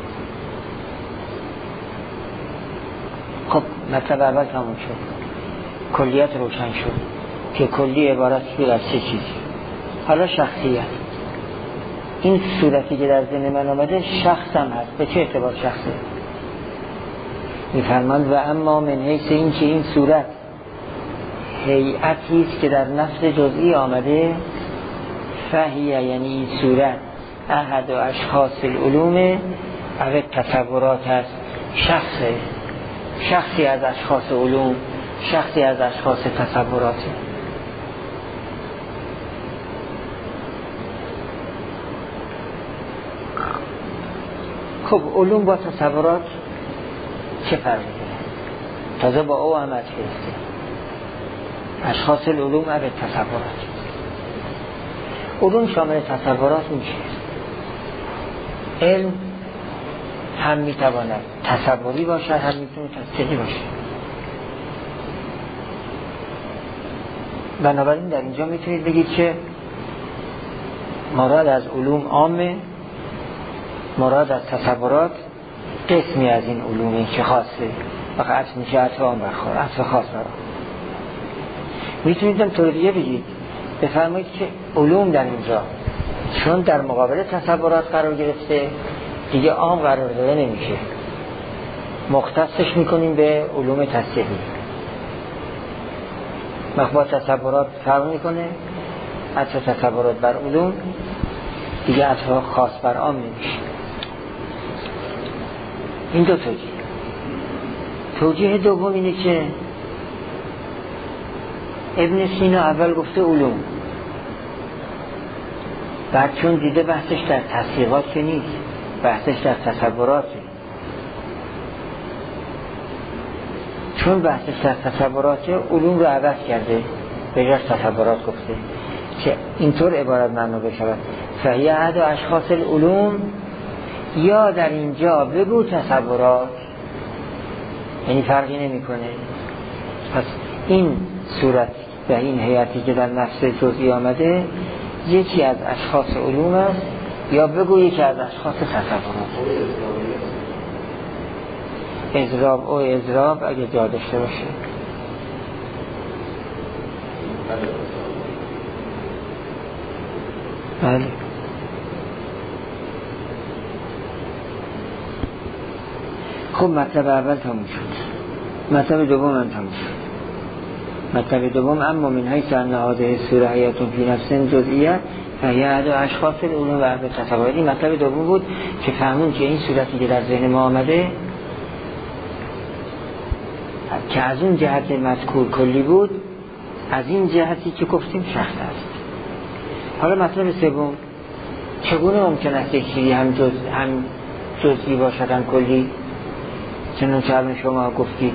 خب مطلب اول تموم شد، کلیت روشن شد که کلی عبارت شد از چه چیزی. حالا شخصیت، این صورتی که در ذهن من آمده شخصم هست. به چه اعتبار شخصه؟ میفرماند و اما من حیث این که این صورت هیئتی است که در نفس جزئی آمده، فهیه یعنی این صورت احد و اشخاص العلوم او تصورات است، شخص شخصی از اشخاص علوم، شخصی از اشخاص تصورات. خب علوم با تصورات چه فرقی داره؟ تازه با او عمد گرفته اشخاص العلوم او تصورات. علوم شامل تصورات میشه. علم هم میتواند تصوری باشد، هم میتونه تصدیقی باشد. بنابراین در اینجا میتونید بگید که مراد از علوم عامه، مراد از تصورات قسمی از این علومه که خاصه و عطف میشه عطف عام برخور، عطف خاص برخور. میتونید هم طور دیگه بگید، بفرمایید که علوم در اینجا چون در مقابل تصورات قرار گرفته دیگه عام قرار داده نمیشه، مختصش میکنیم به علوم تصدیقی. مخبا تصورات فرق میکنه، عطف تصورات بر علوم دیگه عطف خاص بر عام نمیشه. این دو توجیه. توجیه دوم اینه که ابن سینا اول گفته علوم، بعد چون دیده بحثش در تصدیقات که نیست، بحثش در تصوراته، چون بحثش در تصوراته علوم رو عوض کرده، به جاش تصورات گفته که اینطور عبارت معنا بشود فهیه احد و اشخاص العلوم، یا در اینجا بگو تصورات، یعنی فرقی نمی کنه. پس این صورت و این هیئتی که در نفس جزئی آمده یکی از اشخاص علوم است، یا بگو یکی از اشخاص تصورات. اضراب او اضراب اگه جا داشته باشه. بله. خب مطلب اول تموم شد، مطلب دوم هم تموم شد. مطلب دوم اما من حیث ان هذه الصوره حیاتون فی نفس جزئیه فهی احد اشخاص العلوم و احد تصورات. این مطلب دوم بود که فهمون که این صورتی که در ذهن ما آمده که از اون جهت مذکور کلی بود، از این جهتی که گفتیم شخص است. حالا مطلب سوم، چگونه ممکن است یک چیزی هم جز هم جزئی باشد هم کلی؟ چنانچه الان شما گفتید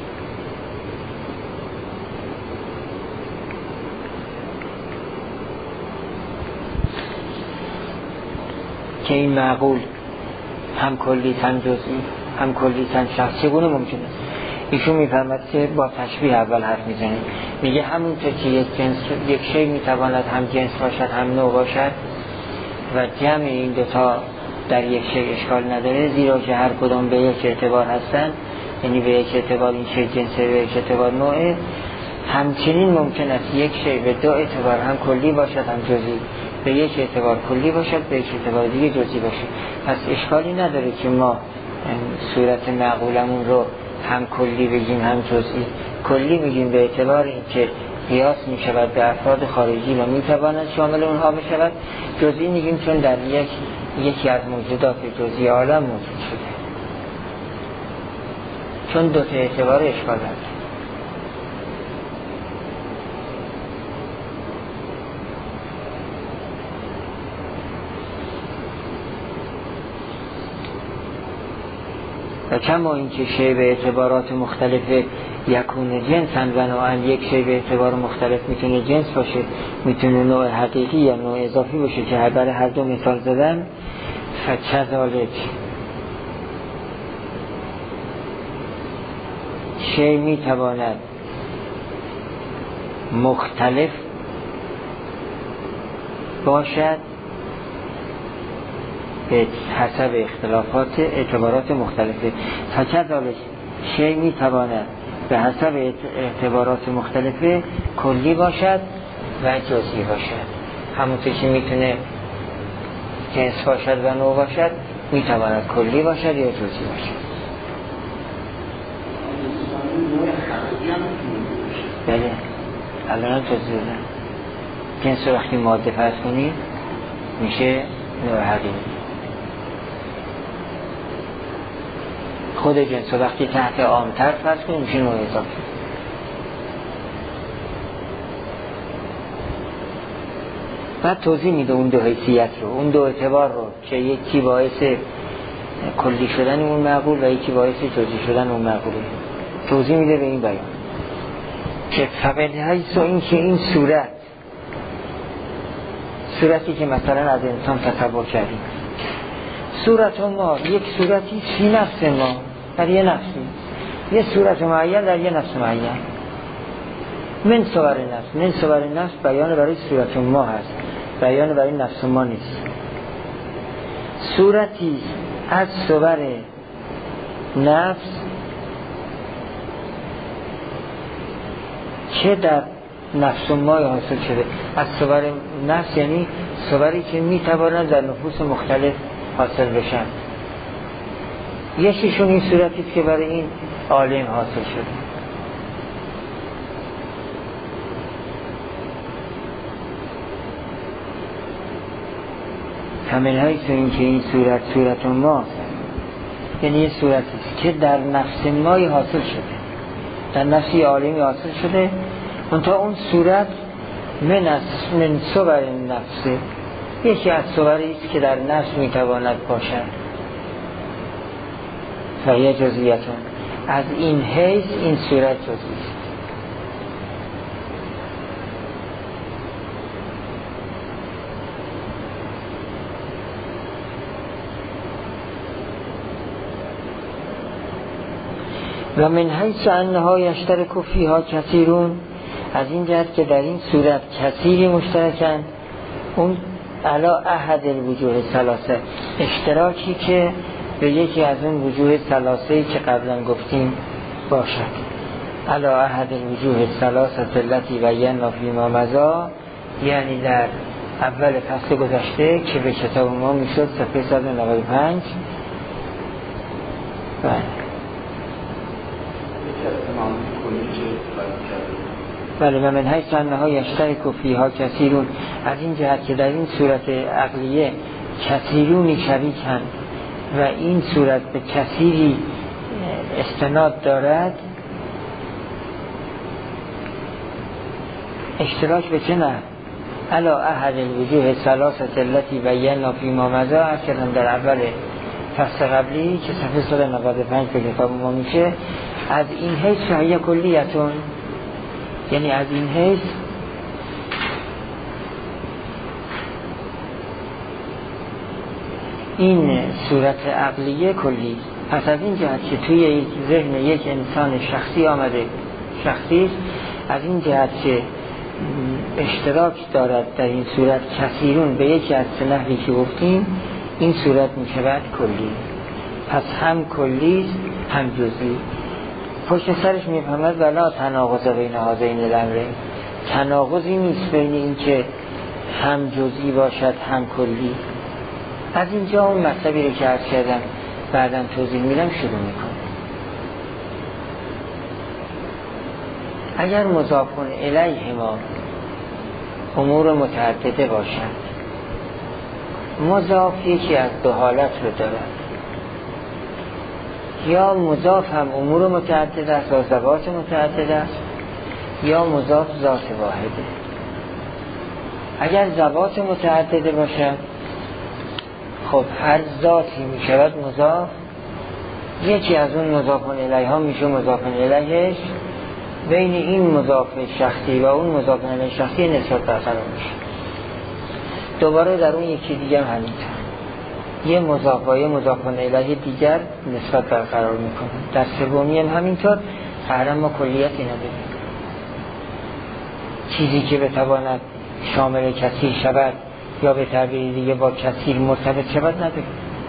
که این معقول هم کلی هم جزئی هم کلی هم شخص، چگونه ممکن است؟ ایشون میفرماد که با تشبیه اول حرف میزنه، میگه همونطور که یک جنس یک شی میتواند هم جنس باشد هم نوع باشد و جمع این دوتا در یک شی اشکال نداره، زیرا که هر کدام به یک اعتبار هستن، یعنی به یک اعتبار این شی جنسه، به یک اعتبار نوعه. همچنین ممکن است یک شی به دو اعتبار هم کلی باشد هم جزئی، به یک اعتبار کلی باشد به یک اعتبار دیگه جزئی باشد. پس اشکالی نداره که ما صورت معقولمون رو هم کلی بگیم هم جزئی. کلی میگیم به اعتبار اینکه قیاس میشود به افراد خارجی و میتواند شامل اونها بشود. جزئی میگیم چون در یک یکی از موجودات جزئی عالم موجود شده، چون دو تا اعتبار اشکال داره. و کما این که شی به اعتبارات مختلف یکون جنسن و نوعن، یک شی به اعتبار مختلف میتونه جنس باشه، میتونه نوع حقیقی یا نوع اضافی باشه که برای هر دو مثال زدن. فکذالک شی میتواند مختلف باشد به حسب اختلافات اعتبارات مختلفه. فکذالک شی میتواند به حسب اعتبارات مختلفه کلی باشد و جزئی باشد. همونطور که میتونه جنس باشد و نوع باشد، میتواند کلی باشد یا جزئی باشد. بله الان هم توضیح دادم. جنس رو وقتی ماده فرض کنید میشه نوع حقیقی. خود جنس رو وقتی تحت عامتر فرض کنید میشه نوع اضافی. بعد توضیح میده اون دو حیثیت رو، اون دو اعتبار رو که یکی باعث کلی شدن اون معقول و یکی باعث جزئی شدن اون معقول. توضیح میده به این بیان که فبالحیث و این که این صورت صورتی که مثلا از انسان تصور کردیم، صورت ما یک صورتی فی نفس ما در یه نفسی، یه صورت معین در یه نفس معین. من صور نفس، من صور نفس بیان برای صورت ما هست، بیان برای نفس ما نیست. صورتی از صور نفس که در نفس ما حاصل شده. از صور نفس یعنی صوری که میتوانند در نفوس مختلف حاصل بشن. یکیشون این صورتی که برای این عالم حاصل شده. کامل های این که این صورت صورت ما یعنی یه صورتی که در نفس مای حاصل شده، در نفسی عالمی حاصل شده. منتها اون صورت من از من صور نفسه، یکی از صوری است که در نفس میتواند باشد. و یه جزئیتون از این حیث این صورت جزئی است. و من حیث انها یشترک فیها کثیرون، از این جهت که در این صورت کثیری مشترکن، اون علا احد الوجوه ثلاثه، اشتراکی که به یکی از اون وجوه ثلاثه‌ای که قبلا گفتیم باشد. علا احد الوجوه ثلاثه التي بینا فیما مضی، یعنی در اول فصل گذشته که به کتاب ما میشد صفحه صد و نود و پنج. بله بله و من حیث انها یشترک فیها کثیرون، از این جهت که در این صورت عقلیه کثیرونی شریکند و این صورت به کثیری استناد دارد. اشتراک به چه نه؟ علا احد الوجوه ثلاثه التي بینا فیما مضی، از کردم در اول فصل قبلی که صفحه صد و نود و پنج به کتاب ما میشه. از این حیث فهیه کلیتون، یعنی از این حیث این صورت عقلیه کلی. پس از این جهت که توی ذهن یک انسان شخصی آمده، شخصی است، از این جهت که اشتراک دارد در این صورت کثیرون به یکی از سه نحوی که گفتیم، این صورت می شود کلی. پس هم کلی است هم جزئی. پشت سرش می فهمد ولا تناقض بین هذین الامرین، تناقضی نیست بین این که هم جزئی باشد هم کلی. از اینجا اون مطلبی رو که عرض کردم بعدم توضیح میدم شروع میکنم. اگر مضافون الیه ما امور متعدده باشند، مضاف یکی از دو حالت رو دارد، یا مضاف هم امور متعدده است و ذوات متعدده است، یا مضاف ذات واحده. اگر ذوات متعدده باشد، خب هر ذاتی می شود مضاف، یکی از اون مضافون الیه ها میشه مضافون الیهش، بین این مضاف شخصی و اون مضافون الیه شخصی نسبت برقرار میشه. دوباره در اون یکی دیگر همینطور، یه مضاف و یه مضافون الیه دیگر نسبت برقرار میکنه. در سومی هم همینطور، قهرم ما کلیتی نداریم. چیزی که بتواند شامل کثیر شود یا به تعبیر دیگه با کثیر مرتبط شود نداره.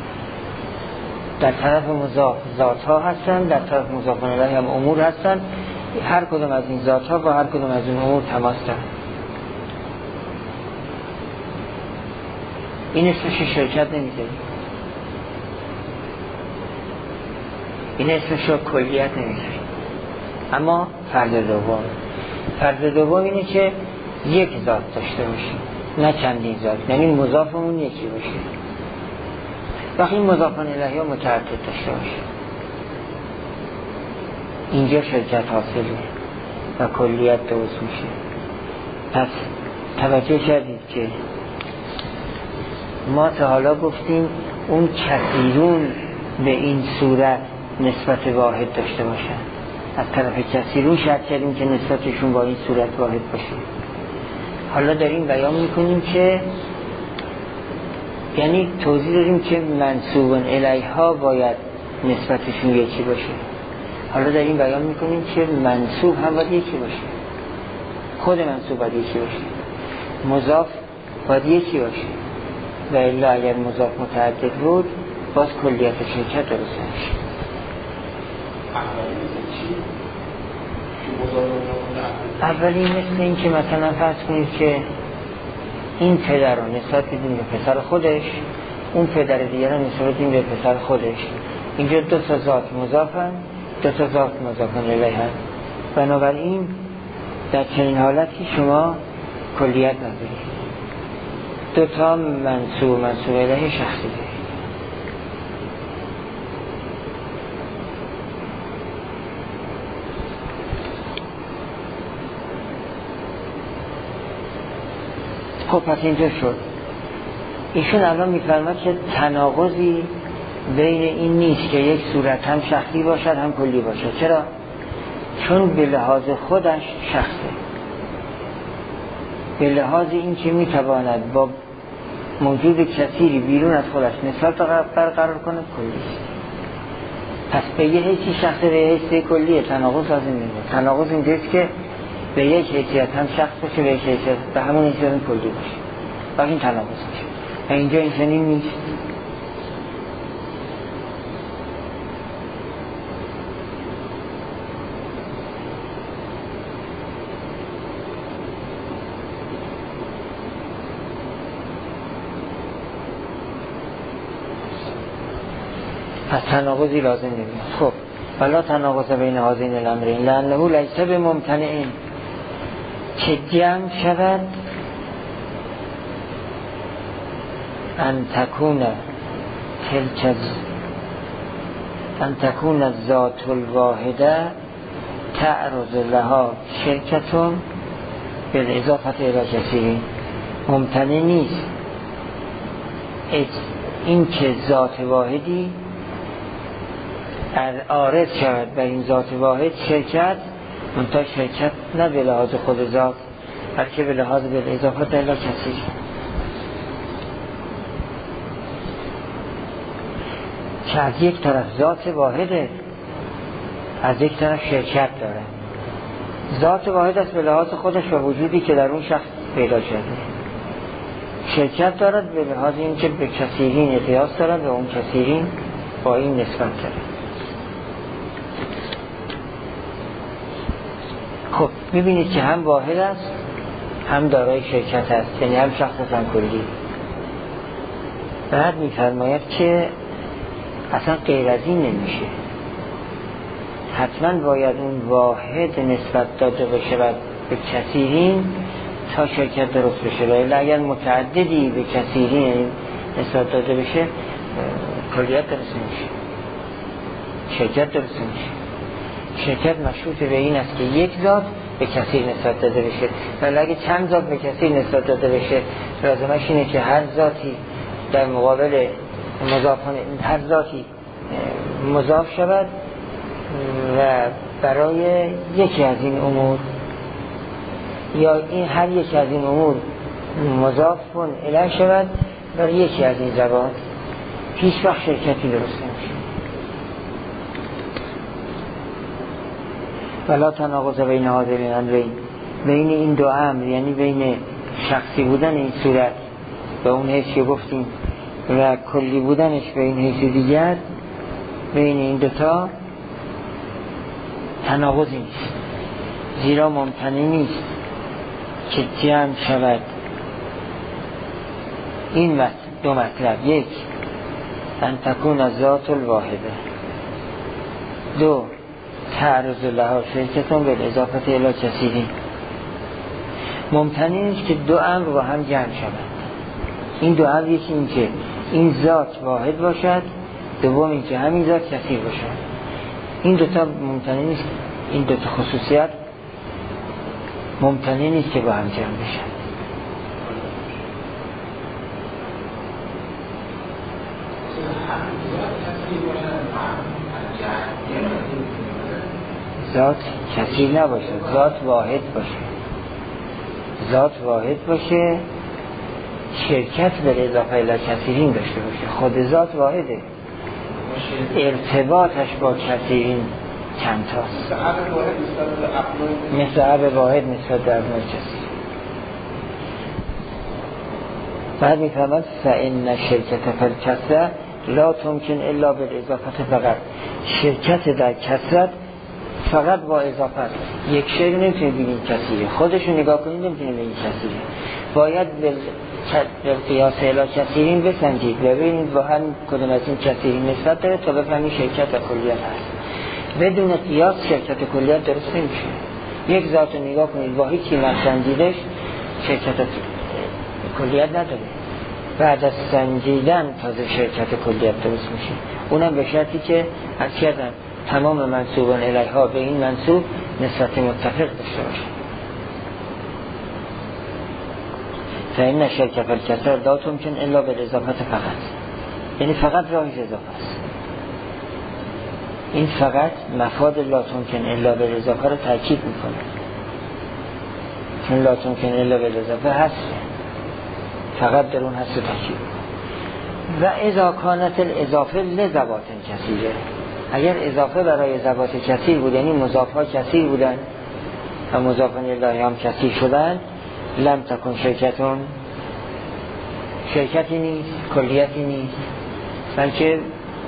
در طرف مضاف ذات ها هستن، در طرف مضاف الیه هم امور هستن. هر کدوم از این ذات ها با هر کدوم از این امور تماس دارن. این اسمش شرکت نمیذاری، این اسمش کلیت نمیذاری. اما فرض دوم فرض دوم اینه که یک ذات داشته باشیم نه چندین ذات، یعنی مضافمون یکی باشه. وقتی این مضاف الیه متعدد داشته باشه اینجا شرکت حاصله و کلیت درست میشه. پس توجه کردید که ما تا حالا گفتیم اون کثیرون به این صورت نسبت واحد داشته باشن. از طرف کثیرون شرط کردیم که نسبتشون با این صورت واحد باشه. حالا داریم بیان میکنیم که یعنی توضیح داریم که منسوب الیها باید نسبتشون یکی باشه. حالا داریم بیان میکنیم که منسوب هم باید یکی باشه، خود منسوب باید یکی باشه، مضاف باید یکی باشه. و الا اگر مضاف متعدد بود باز کلیت شرکت درست نمیشه. اولی مثل این که مثلا فرض کنید که این پدر رو نسبت بدیم به پسر خودش، اون پدر دیگر رو نسبت بدیم به پسر خودش. اینجا دو تا ذات مضافن، دو تا ذات مضافن الیه هست. بنابراین در چنین حالتی شما کلیت ندارید، دو تا منسوب منسوب الیه شخصی دارید. خب پس اینجا شد. ایشون الان میفرماد که تناقضی بین این نیست که یک صورت هم شخصی باشد هم کلی باشد. چرا؟ چون به لحاظ خودش شخصه، به لحاظ این که میتواند با موجود کثیری بیرون از خودش نسبت برقرار کنه کلیست. پس به یه حیثی شخصه به حیثی کلیه، تناقض لازم نیست. تناقض اینجاست که به یک حیثیت هم شخص باشه، به یک حیثیت به همون حیثیت هم کلی باشه، و این تناقض میشه. و اینجا این چنین نیست. پس تناقضی لازم نمیاد. خب ولا تناقض بین هذین الامرین لانه لیس بممتنع که جمع شود ان تکون تلک ان تکون الذات الواحده تعرض لها شرکتون بالاضافه الی کثیرین. ممتنع نیست این که ذات واحدی عارض شود بر این ذات واحد شرکت، منتها شرکت نه به لحاظ خود ذات بلکه به لحاظ به اضافه الی کثیر. که از یک طرف ذات واحده، از یک طرف شرکت داره. ذات واحد است به لحاظ خودش و وجودی که در اون شخص پیدا شده. شرکت دارد به لحاظ این که به کثیرین احتیاج دارد و اون کثیرین با این نسبت دارد. خب میبینید که هم واحد است هم دارای شرکت است، یعنی هم شخص است هم کلی. بعد میفرماید که اصلا غیر از این نمیشه، حتما باید اون واحد نسبت داده بشه و به کثیرین تا شرکت درست بشه. ولی اگر متعددی به کثیرین نسبت داده بشه کلیت درست نمیشه، شرکت درست نمیشه. شرکت مشروط به این است که یک ذات به کثیر نسبت داده بشه، ولی اگه چند ذات به کثیر نسبت داده بشه لازمش اینه که هر ذاتی در مقابل مضافان هر ذاتی مضاف شود و برای یکی از این امور یا این هر یکی از این امور مضاف کن الیه شود برای یکی از این ذوات. هیچ وقت شرکتی درست نمیشه. ولا تناقض بین هذین الامرین بین این دو امر، یعنی بین شخصی بودن این صورت به اون حیث که گفتیم و کلی بودنش به این حیث دیگر، بین این دوتا تناقضی نیست، زیرا ممتنع نیست که جمع شود این دو مطلب: یک ان تکون از ذات الواحده، دو تعرض لها شرکتون به اضافت الی کثیرین. ممتنع نیست که دو امر با هم جمع شود. این دو امر، یکی این که این ذات واحد باشد، دوم این که همین ذات کثیر باشد. این دوتا ممتنع نیست، این دوتا خصوصیت ممتنع نیست که با هم جمع بشن. ذات کثیر نباشه، ذات واحد باشه، ذات واحد باشه، شرکت به اضافه الی کثیرین داشته باشه. خود ذات واحده، ارتباطش با کثیرین چند تاست، مثل عب واحد نسبت به ابنای کثیر. بعد میفهمد فإن شرکت فالکثرة لا تمکن الا بالاضافه فقط. شرکت در کثرت فقط با اضافت. یک شی رو نمیتونید بگید کثیره، خودشو نگاه کنید نمیتونید بگید کثیره. باید به قیاس الی کثیرین بسنجید و ببینید با هم کدوم از این کثیرین نسبت داره تا بفهمید شرکت و کلیت هست. بدون قیاس شرکت و کلیت درست نمیشه. یک ذات رو نگاه کنید با هیچی نسنجیدش، شرکت و کلیت نداره. بعد از سنجیدن تازه شرکت و کلیت درست میشه. اونم به شرطی که هر کردن تمام منصوبان الیها به این منصوب نسبت متفق داشته باشه. فإن شرکت الکثرة لا تمکن الا بالاضافه فقط، یعنی فقط راهش اضافه است. این فقط مفاد لا تمکن الا بالاضافه رو تاکید میکنه، چون لا تمکن الا بالاضافه هست، فقط در اون هست تاکید. و اذا کانت الاضافه لذوات کثیره، اگر اضافه برای ذوات کثیر بود، یعنی مضاف ها کثیر بودن و مضاف الیه هم کثیر شدن، لم تکن شرکتون، شرکتی نیست، کلیتی نیست، بلکه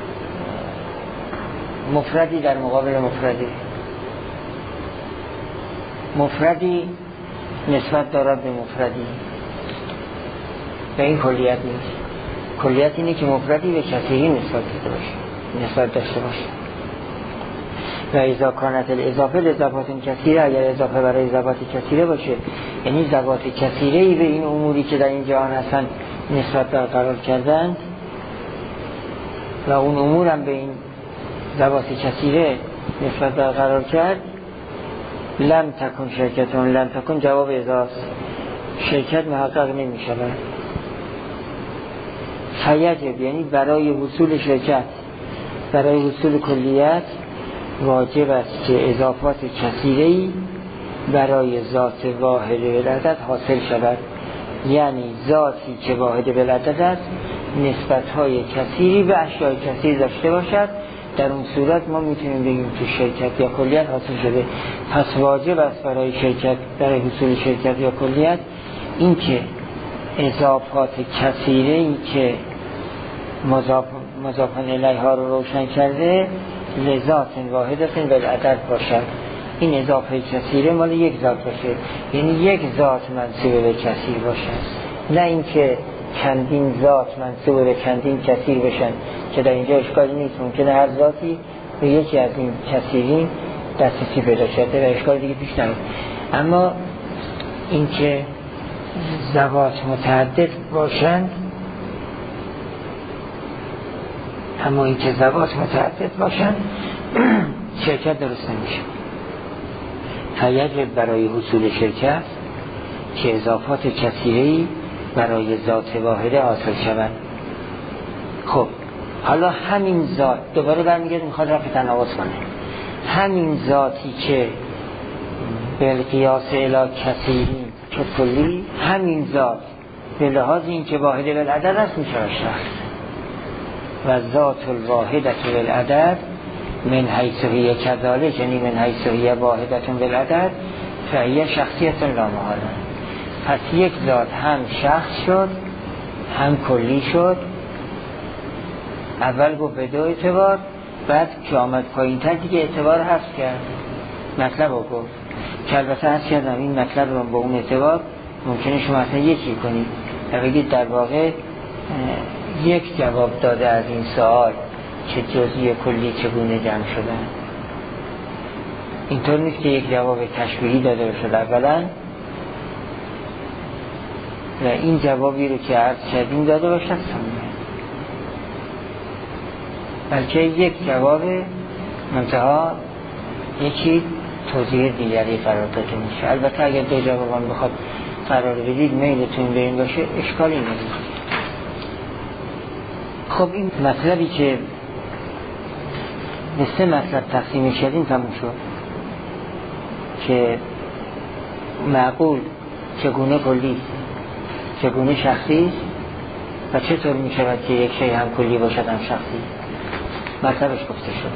مفردی در مقابل مفردی، مفردی نسبت دارد به مفردی، به این کلیت نیست. کلیت اینه که مفردی به کثیری نسبت داشته باشه، نسبت داشته باشه. و اذا کانت الاضافه لذوات کثیره، اگر اضافه برای ذوات کثیره باشه، یعنی ذوات کثیره‌ای به این اموری که در این جهان هستن نسبت برقرار کردند و اون امور هم به این ذوات کثیره نسبت برقرار کرد، لم تکن شرکتون، لم تکن جواب اضافه، شرکت محقق نمی شود. فیجب، یعنی برای حصول شرکت، برای حصول کلیت واجب است که اضافات کثیره‌ای برای ذات واحد بالعدد حاصل شود. یعنی ذاتی که واحد بالعدد است نسبت‌های کثیری به اشیاء کثیر داشته باشد، در اون صورت ما میتونیم بگیم که شرکت یا کلیت حاصل شده. پس واجب است برای شرکت، برای حصول شرکت یا کلیت، این که اضافات کثیره‌ای که مضاف مضافن الیها رو روشن کرده لذات واحدت بالعدد باشد. این اضافه کثیره مال یک ذات باشه، یعنی یک ذات منصوب به کثیر باشد، نه اینکه چندین ذات منصوب به چندین کثیر بشن، که در اینجا اشکالی نیست. ممکنه هر ذاتی به یکی از این کثیرین دسترسی پیدا شده و اشکال دیگه پیش نمیاد. اما اینکه ذوات متعدد باشند، اما این که ذوات متعدد باشن شرکت درست نمیشه. فیجب برای حصول شرکت که اضافات کثیره‌ای برای ذات واحده حاصل شوند. خب حالا همین ذات، دوباره برمیگرد میخواد رفع تناقض کنه، همین ذاتی که بالقیاس الی کثیرین که کلی، همین ذات به لحاظ این که واحده بالعدد است میشه شخص. و ذات الواحدة بالعدد من حیث هی کذالک، یعنی من حیث هی واحدة بالعدد فهیه شخصیت لامحاله. پس یک ذات هم شخص شد هم کلی شد. اول گفت به دو اعتبار، بعد که آمد پایین تر دیگه اعتبار حذف کرد، مطلب رو گفت که البته حذف کردم این مطلب رو با اون اعتبار ممکنه شما اصلا یکی کنید و بگید در واقع یک جواب داده از این سوال که جزئی کلی چگونه جمع شدن. اینطور نیست که یک جواب تشبیهی داده شده اولا و این جوابی رو که عرض کردیم داده باشد ثانیاً، بلکه یک جواب منتها یکی توضیح دیگری قرار داده میشه. البته اگر دو جواب هم بخواد قرار بدید میلتون به این باشه اشکالی نداره. خب این مطلبی که به سه مطلب تقسیم کردیم تموم شد که معقول چگونه کلی چگونه شخصی و چطور می شود که یک شی هم کلی باشد هم شخصی. مطلبش گفته شد.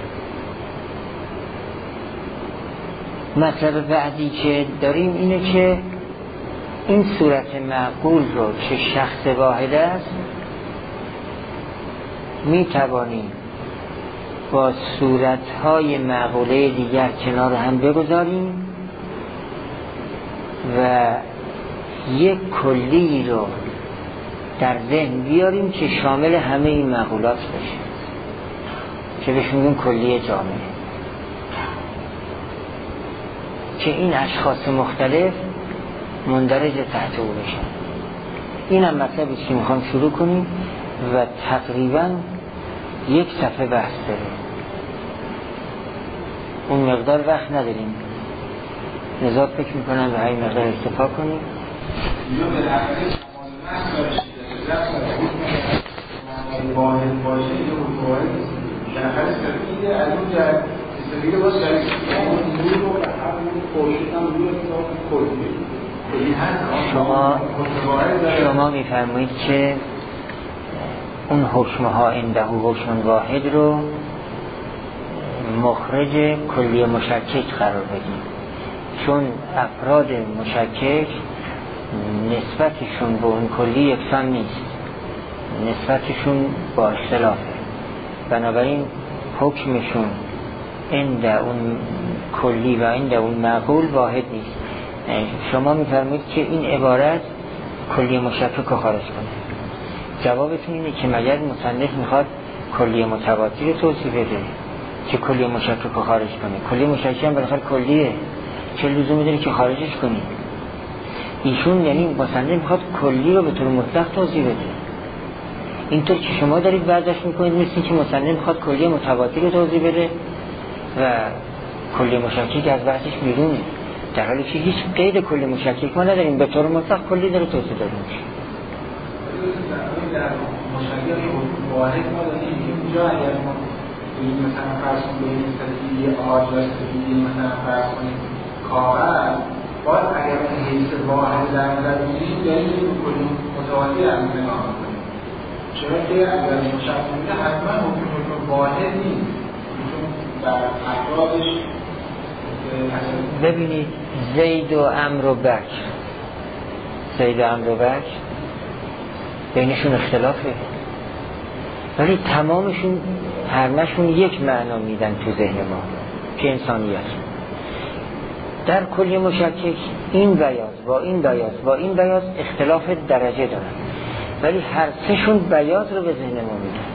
مطلب بعدی که داریم اینه که این صورت معقول رو که شخص واحد است می توانیم با صورتهای معقوله دیگر کنار هم بگذاریم و یک کلی رو در ذهن بیاریم که شامل همه این معقولات باشه که بهش میگیم کلی جامعه، که این اشخاص مختلف مندرج تحت او بشن. این هم مطلبی که میخوام شروع کنیم و تقریبا یک صفحه بحث داره. اون مقدار وقت نداریم، لذا فکر میکنم به این مقدار اکتفا کنیم. واحد باشه یا واحد شاخص تفیده از اون جهت استفاده باشه در این نور رو به همون خورشید هم روی حساب کلی. شما شما میفرمایید که اون حکمها عنده حکم واحد رو مخرج کلی مشکک قرار بدیم، چون افراد مشکک نسبتشون به اون کلی یکسان نیست، نسبتشون با اختلافه، بنابراین حکمشون عند اون کلی و عند اون معقول واحد نیست. شما میفرمایید که این عبارت کلی مشکک رو خارج کنه. جوابتون اینه که مگر مصنف میخواد کلی متواتر رو توضیح بده که کلی مشکک رو خارج کنه؟ کلی مشکک هم بالاخره کلیه، چه لزومی داره که خارجش کنی؟ ایشون یعنی مصنف میخواد کلی رو به طور مطلق توضیح بده. اینطور که شما دارید برداشت میکنید مثل که مصنف میخواد کلی متواتر رو توضیح بده و کلی مشکک از بحثش بیرونه، در حالی که هیچ قید کلی مشکک ما نداریم، به طور مطلق کلی داره توضیح داده میشه. در مشکک واحد ما داریم که اونجا اگر ما این مثلا فرض کنیم به استفاده آج و استفاده مثلا فرض کنیم کاغذ، باز اگر این حیث واحد در نظر بگیریم داریم این کلی متواتر هم نگاه کنیم، چرا که اگر مشکک میده حتما حکم واحد نیست، چون در افرادش ببینید زید و عمرو و بکر، زید و عمرو و بکر بینشون اختلافه، ولی تمامشون هرمشون یک معنا میدن تو ذهن ما که انسانیت. در کلی مشکک این بیاض با این بیاض با این بیاض اختلاف درجه دارن، ولی هر سهشون بیاض رو به ذهن ما میدن.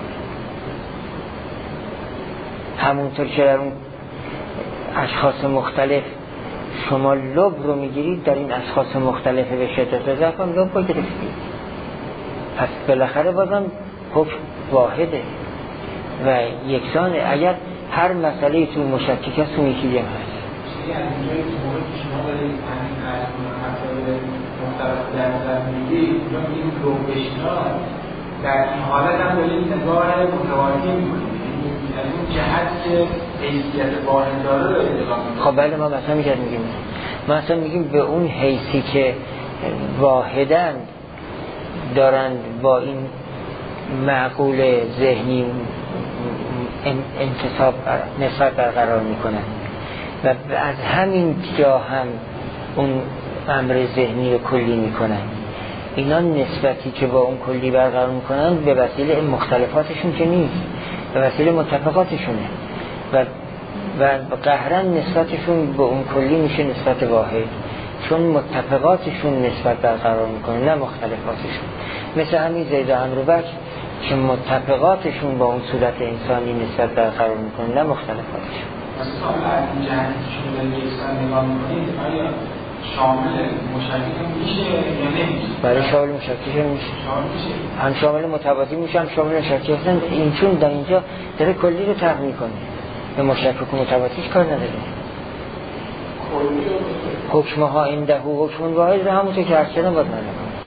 همونطور که در اون اشخاص مختلف شما لب رو میگیرید، در این اشخاص مختلف به شدت ضعف هم لب رو گرفتید، پس بالاخره بازم حکم واحده و یکسانه. اگر هر مسئله تو مشکک هست اون یکی هم هست. یعنی اینجایی که موقعی که شما دارید همین مسئله مختلف در نظر میگیرید، چون این لوبشنان در این حالت هم دارید نگاه متوازی میکنید، از اون جهت که حیثیت واحد داره رو ادغام میکنید. خب بله، ما مثلا میگه میگیم ما مثلا میگیم به اون حیثی که واحدن دارند با این معقول ذهنی انتصاب نسبت برقرار میکنن، و از همین جا هم اون امر ذهنی کلی میکنن. اینا نسبتی که با اون کلی برقرار میکنن به وسیله مختلفاتشون که نیست، به وسیله متفقاتشونه و و قهرن نسبتشون به اون کلی میشه نسبت واحد، چون متفقاتشون نسبت برقرار میکنه نه مختلفاتشون. مثل همین زید و عمرو و بکر که متفقاتشون با اون صورت انسانی نسبت برقرار میکنه نه مختلفاتشون. مثلا این جهتشون رو یکسان نگاه میکنید آیا شامل مشکل میشه یا نمیشه؟ برای شامل مشکل میشه، هم شامل متواتی میشه هم شامل مشکل هستن. این چون در اینجا داره کلی رو طرح میکنه، به مشکل و متواتیش کار نداره. حکمها اینده حکم واحد رو همونطور که هر کنه باید نکنه.